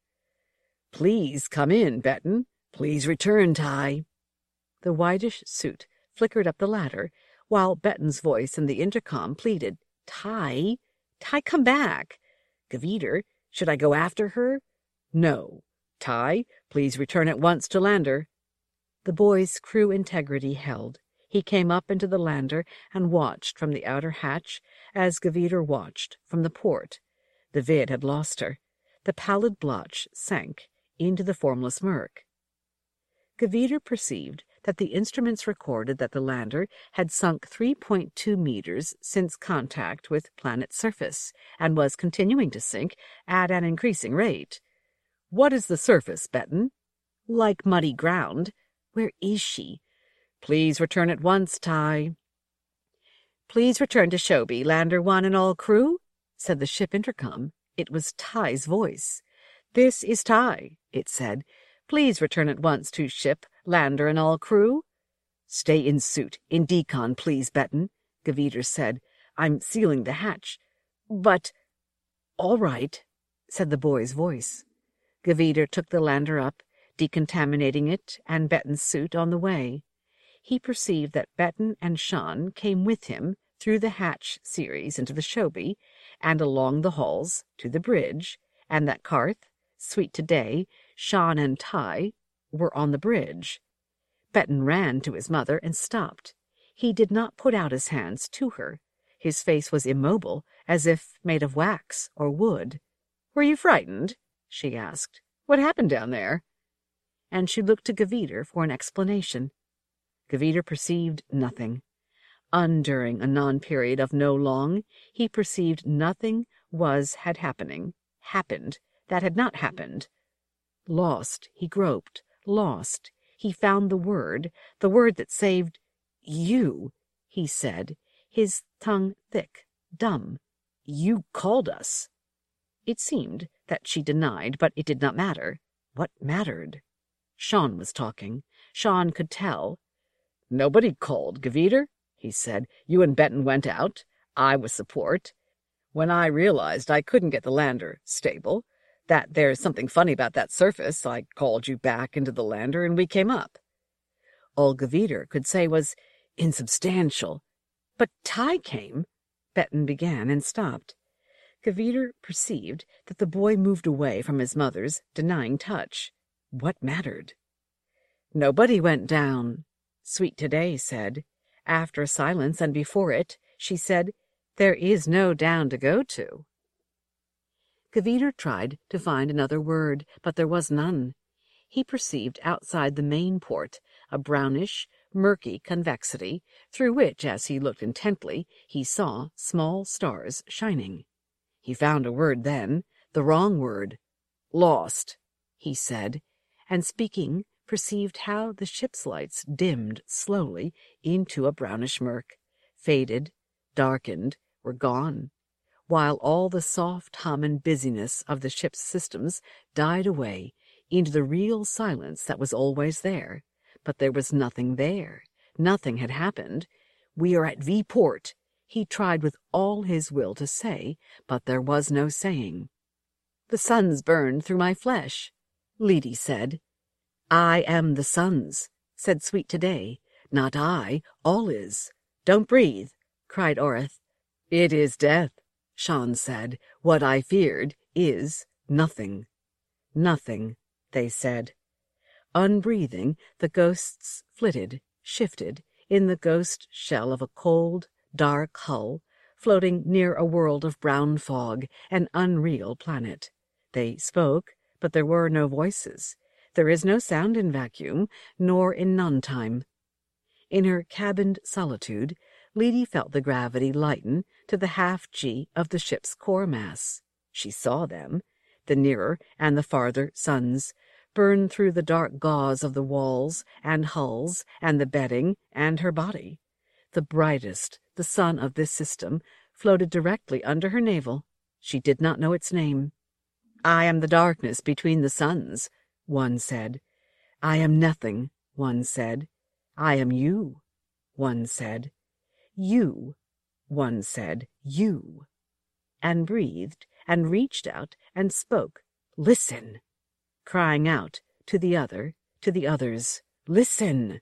"Please come in, Betten. Please return, Ty." The whitish suit flickered up the ladder, while Betten's voice in the intercom pleaded, "Ty, Ty, come back." "Gaviter, should I go after her?" "No. Ty, please return at once to lander." The boy's crew integrity held. He came up into the lander and watched from the outer hatch as Gaviter watched from the port. The vid had lost her. The pallid blotch sank into the formless murk. Gaviter perceived that the instruments recorded that the lander had sunk three point two meters since contact with planet's surface and was continuing to sink at an increasing rate. "What is the surface, Betten?" "Like muddy ground." "Where is she?" "Please return at once, Ty." "Please return to Shobi, Lander One and all crew," said the ship intercom. It was Ty's voice. "This is Ty," it said. "Please return at once to ship, Lander and all crew." "Stay in suit, in decon, please, Betten," Gaviter said. "I'm sealing the hatch." "But—" "All right," said the boy's voice. Gaviter took the lander up, decontaminating it and Betten's suit on the way. He perceived that Betten and Sean came with him through the hatch series into the Shobi and along the halls to the bridge, and that Karth, Sweet Today, Sean and Ty were on the bridge. Betten ran to his mother and stopped. He did not put out his hands to her. His face was immobile, as if made of wax or wood. "Were you frightened?" she asked. "What happened down there?" And she looked to Gaviter for an explanation. Gaviter perceived nothing. Unduring a non-period of no long, he perceived nothing was had happening, happened, that had not happened. Lost, he groped, lost. He found the word, the word that saved. "You," he said, his tongue thick, dumb. "You called us." It seemed that she denied, but it did not matter. What mattered? Sean was talking. Sean could tell. "Nobody called, Gaviter," he said. "You and Betten went out. I was support. When I realized I couldn't get the lander stable, That there's something funny about that surface. I called you back into the lander and we came up. All Gaviter could say was, insubstantial. But Ty came, Betten began and stopped. Gaviter perceived that the boy moved away from his mother's, denying touch. What mattered? Nobody went down, Sweet Today said. After a silence, and before it, she said, there is no down to go to. Gaviter tried to find another word, but there was none. He perceived outside the main port a brownish, murky convexity, through which, as he looked intently, he saw small stars shining. He found a word then, the wrong word. Lost, he said, and speaking, perceived how the ship's lights dimmed slowly into a brownish murk, faded, darkened, were gone, while all the soft hum and busyness of the ship's systems died away into the real silence that was always there. But there was nothing there. Nothing had happened. We are at V-Port, he tried with all his will to say, but there was no saying. The suns burned through my flesh, Leedy said. I am the suns, said Sweet Today. Not I, all is. Don't breathe, cried Orith. It is death, Sean said. What I feared is nothing. Nothing, they said. Unbreathing, the ghosts flitted, shifted, in the ghost shell of a cold, dark hull, floating near a world of brown fog, an unreal planet. They spoke, but there were no voices. There is no sound in vacuum, nor in non-time. In her cabined solitude, Leedy felt the gravity lighten to the half-G of the ship's core mass. She saw them, the nearer and the farther suns, burn through the dark gauze of the walls and hulls and the bedding and her body. The brightest, the sun of this system, floated directly under her navel. She did not know its name. I am the darkness between the suns, one said. I am nothing, one said. I am you, one said. You, one said, you, and breathed and reached out and spoke. Listen, crying out to the other, to the others. Listen.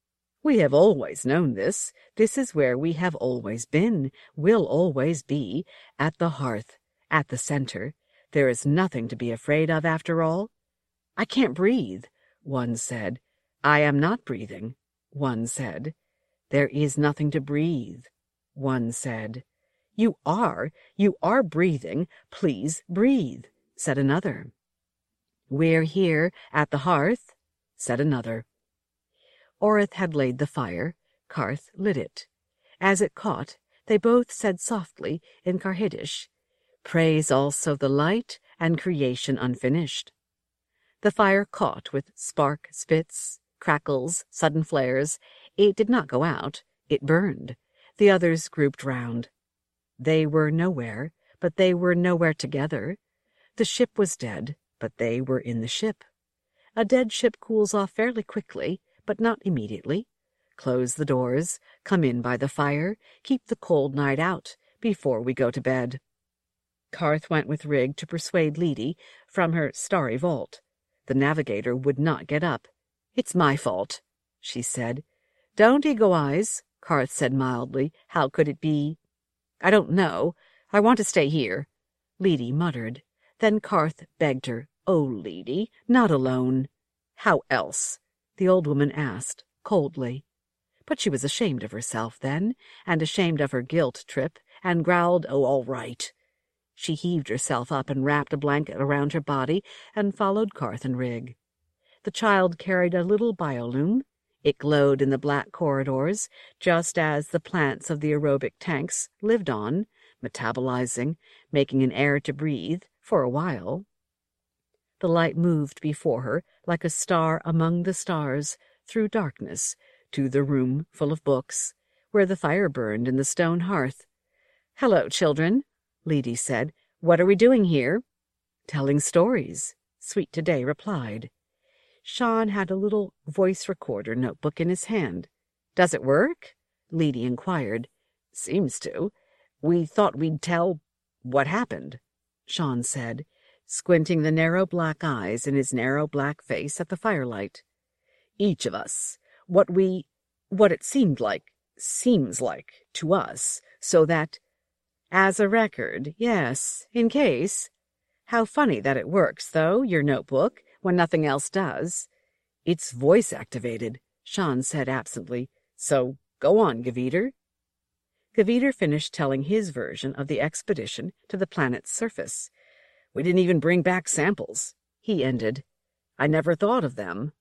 We have always known this. This is where we have always been, will always be, at the hearth, at the center. There is nothing to be afraid of after all. I can't breathe, one said. I am not breathing, one said. There is nothing to breathe, one said. You are, you are breathing. Please breathe, said another. We're here at the hearth, said another. Orith had laid the fire. Karth lit it. As it caught, they both said softly in Karhidish, Praise also the light and creation unfinished. The fire caught with spark spits, crackles, sudden flares. It did not go out. It burned. The others grouped round. They were nowhere, but they were nowhere together. The ship was dead, but they were in the ship. A dead ship cools off fairly quickly, but not immediately. Close the doors, come in by the fire, keep the cold night out before we go to bed. Karth went with Rig to persuade Leedy from her starry vault. The navigator would not get up. It's my fault, she said. Don't egoize, Karth said mildly. How could it be? I don't know. I want to stay here, Leedy muttered. Then Karth begged her. Oh, Leedy, not alone. How else? The old woman asked, coldly. But she was ashamed of herself then, and ashamed of her guilt trip, and growled, oh, all right. She heaved herself up and wrapped a blanket around her body and followed Karth and Rig. The child carried a little biolume. It glowed in the black corridors, just as the plants of the aerobic tanks lived on, metabolizing, making an air to breathe, for a while. The light moved before her like a star among the stars, through darkness, to the room full of books, where the fire burned in the stone hearth. Hello, children, Leedy said. What are we doing here? Telling stories, Sweet Today replied. Sean had a little voice recorder notebook in his hand. Does it work? Leedy inquired. Seems to. We thought we'd tell what happened, Sean said. squinting the narrow black eyes in his narrow black face at the firelight. Each of us, what we, what it seemed like, seems like, to us, so that, as a record, yes, in case. How funny that it works, though, your notebook, when nothing else does. It's voice-activated, Sean said absently, so go on, Gaviter. Gaviter finished telling his version of the expedition to the planet's surface. We didn't even bring back samples, he ended. I never thought of them.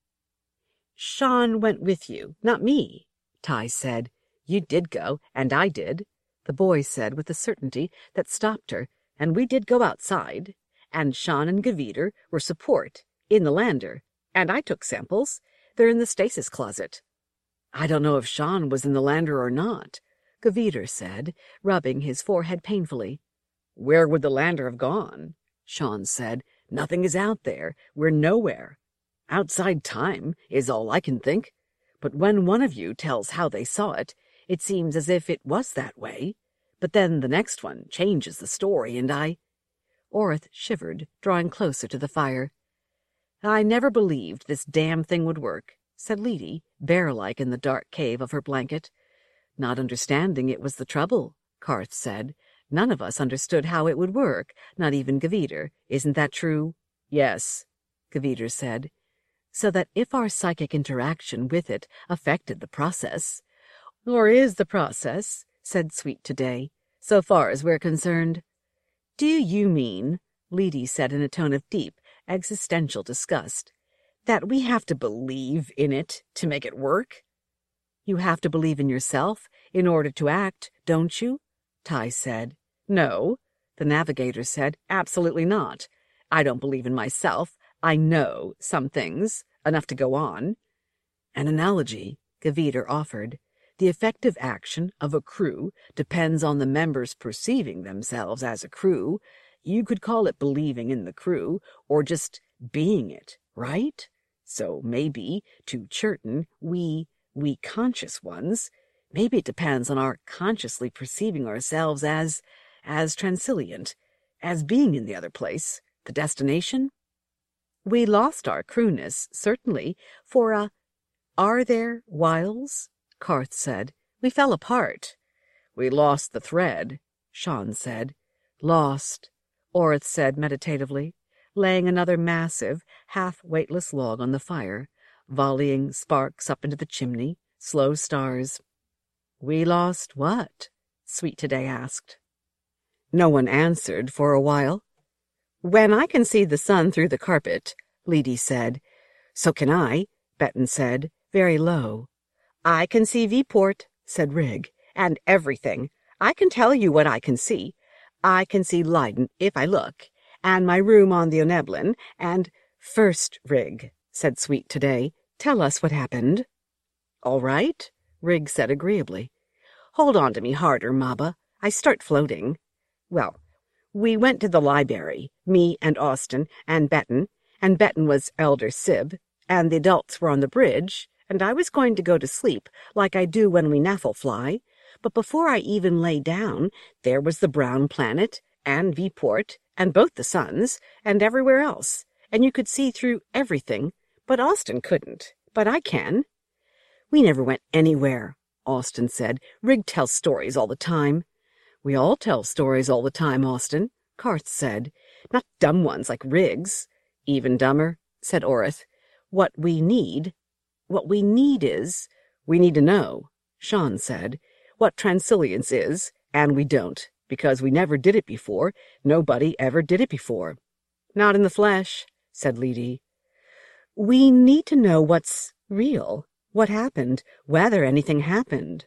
Sean went with you, not me, Ty said. You did go, and I did, the boy said with a certainty that stopped her, and we did go outside, and Sean and Gaviter were support, in the lander, and I took samples. They're in the stasis closet. I don't know if Sean was in the lander or not, Gaviter said, rubbing his forehead painfully. Where would the lander have gone? Sean said. Nothing is out there. We're nowhere. Outside time is all I can think. But when one of you tells how they saw it, it seems as if it was that way. But then the next one changes the story, and I... Orith shivered, drawing closer to the fire. I never believed this damn thing would work, said Leedy, bear-like in the dark cave of her blanket. Not understanding it was the trouble, Karth said. None of us understood how it would work, not even Gaviter. Isn't that true? Yes, Gaviter said. So that if our psychic interaction with it affected the process... Or is the process, said Sweet Today, so far as we're concerned. Do you mean, Leedy said in a tone of deep, existential disgust, that we have to believe in it to make it work? You have to believe in yourself in order to act, don't you? Ty said. No, the navigator said. Absolutely not. I don't believe in myself. I know some things, enough to go on. An analogy, Gaviter offered. The effective action of a crew depends on the members perceiving themselves as a crew. You could call it believing in the crew, or just being it, right? So maybe, to Churton, we, we conscious ones, maybe it depends on our consciously perceiving ourselves as, as transilient, as being in the other place, the destination. We lost our crewness, certainly, for a... Are there whiles? Karth said. We fell apart. We lost the thread, Sean said. Lost, Orith said meditatively, laying another massive, half-weightless log on the fire, volleying sparks up into the chimney, slow stars. We lost what? Sweet Today asked. No one answered for a while. When I can see the sun through the carpet, Leedy said. So can I, Benton said, very low. I can see V-port, said Rig, and everything. I can tell you what I can see. I can see Leiden if I look, and my room on the Oneblin, and... First, Rig, said Sweet Today, tell us what happened. All right, Rig said agreeably. Hold on to me harder, Maba. I start floating. Well, we went to the library, me and Austin and Benton, and Benton was Elder Sib, and the adults were on the bridge, and I was going to go to sleep, like I do when we naffle fly, but before I even lay down, there was the brown planet, and V-port, and both the suns, and everywhere else, and you could see through everything, but Austin couldn't, but I can. We never went anywhere, Austin said. Rig tells stories all the time. We all tell stories all the time, Austin, Karth said. Not dumb ones like Rig's. Even dumber, said Orith. What we need... What we need is, we need to know, Sean said, what transilience is, and we don't, because we never did it before. Nobody ever did it before. Not in the flesh, said Leedy. We need to know what's real, what happened, whether anything happened.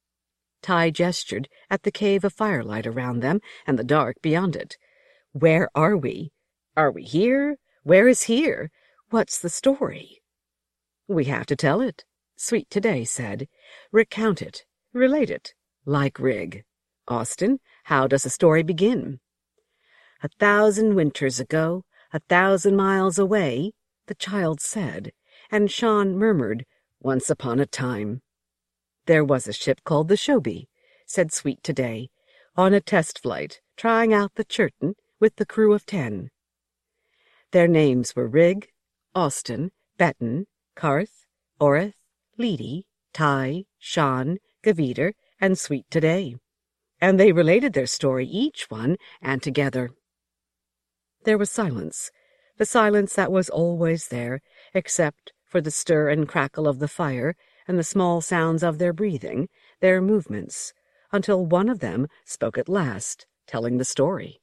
Ty gestured at the cave of firelight around them and the dark beyond it. Where are we? Are we here? Where is here? What's the story? We have to tell it, Sweet Today said. Recount it, relate it, like Rig. Austin, how does a story begin? A thousand winters ago, a thousand miles away, the child said, and Sean murmured, once upon a time. There was a ship called the Shobi, said Sweet Today, on a test flight, trying out the Churton with the crew of ten. Their names were Rig, Austin, Betten, Karth, Orith, Ledi, Tai, Shan, Gaviter, and Sweet Today, and they related their story, each one, and together. There was silence, the silence that was always there, except for the stir and crackle of the fire and the small sounds of their breathing, their movements, until one of them spoke at last, telling the story.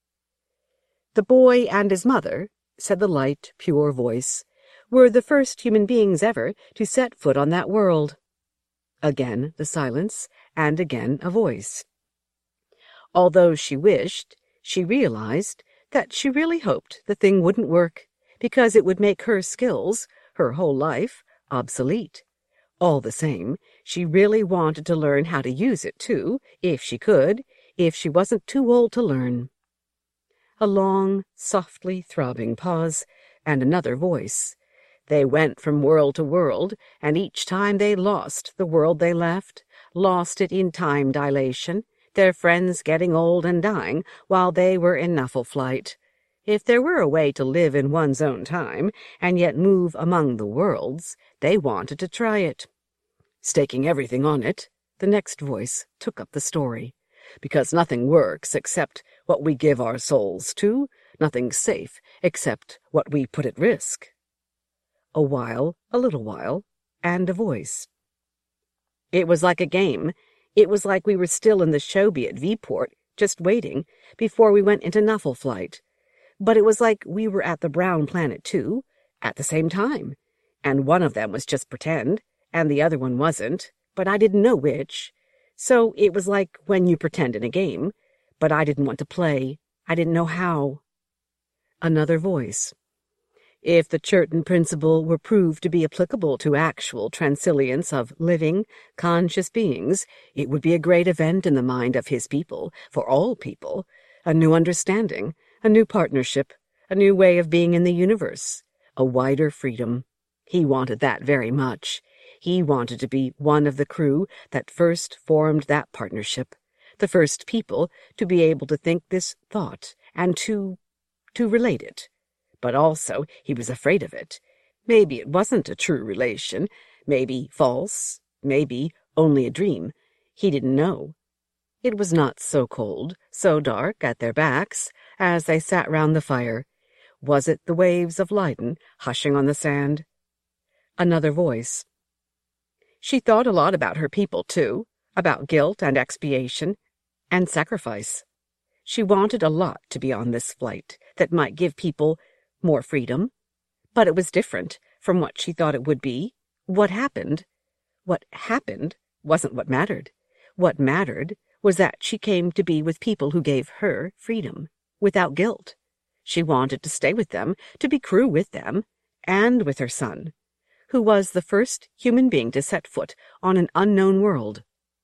"The boy and his mother," said the light, pure voice, "were the first human beings ever to set foot on that world." Again the silence, and again a voice. Although she wished, she realized that she really hoped the thing wouldn't work, because it would make her skills, her whole life, obsolete. All the same, she really wanted to learn how to use it, too, if she could, if she wasn't too old to learn. A long, softly throbbing pause, and another voice. They went from world to world, and each time they lost the world they left, lost it in time dilation, their friends getting old and dying while they were in Nuffle flight. If there were a way to live in one's own time, and yet move among the worlds, they wanted to try it. Staking everything on it, the next voice took up the story. Because nothing works except what we give our souls to, nothing's safe except what we put at risk. A while, a little while, and a voice. It was like a game. It was like we were still in the Shobi at V-Port, just waiting, before we went into Nuffle flight. But it was like we were at the Brown Planet, too, at the same time. And one of them was just pretend, and the other one wasn't, but I didn't know which. So it was like when you pretend in a game, but I didn't want to play. I didn't know how. Another voice. If the Churton principle were proved to be applicable to actual transilience of living, conscious beings, it would be a great event in the mind of his people, for all people, a new understanding, a new partnership, a new way of being in the universe, a wider freedom. He wanted that very much. He wanted to be one of the crew that first formed that partnership, the first people to be able to think this thought and to, to relate it. But also he was afraid of it. Maybe it wasn't a true relation, maybe false, maybe only a dream. He didn't know. It was not so cold, so dark at their backs, as they sat round the fire. Was it the waves of Leiden hushing on the sand? Another voice. She thought a lot about her people, too, about guilt and expiation, and sacrifice. She wanted a lot to be on this flight that might give people more freedom. But it was different from what she thought it would be. What happened? What happened wasn't what mattered. What mattered was that she came to be with people who gave her freedom, without guilt. She wanted to stay with them, to be crew with them, and with her son, who was the first human being to set foot on an unknown world.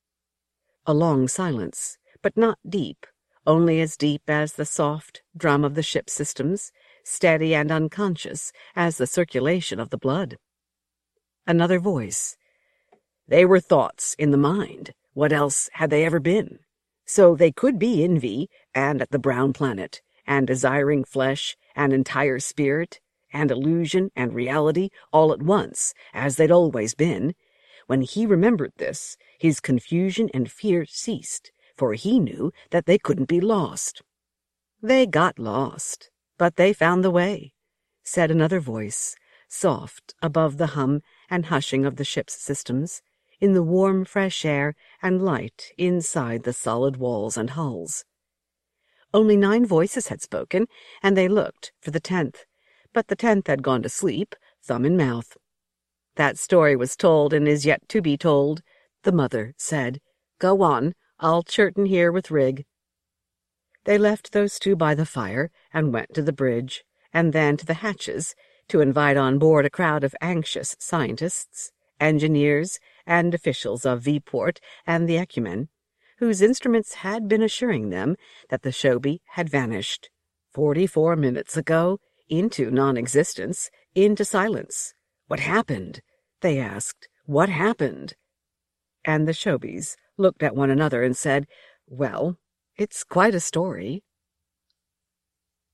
A long silence, but not deep, only as deep as the soft drum of the ship's systems, steady and unconscious as the circulation of the blood. Another voice. They were thoughts in the mind. What else had they ever been? So they could be in V and at the Brown Planet, and desiring flesh and entire spirit, and illusion and reality all at once, as they'd always been. When he remembered this, his confusion and fear ceased, for he knew that they couldn't be lost. They got lost, but they found the way, said another voice, soft above the hum and hushing of the ship's systems, in the warm fresh air and light inside the solid walls and hulls. Only nine voices had spoken, and they looked for the tenth, but the tenth had gone to sleep, thumb in mouth. That story was told and is yet to be told, the mother said. Go on, I'll Churton here with Rig. They left those two by the fire and went to the bridge, and then to the hatches, to invite on board a crowd of anxious scientists, engineers, and officials of V-Port and the Ecumen, whose instruments had been assuring them that the Shobi had vanished, forty-four minutes ago, into non-existence, into silence. What happened? They asked. What happened? And the Shobis looked at one another and said, Well, it's quite a story.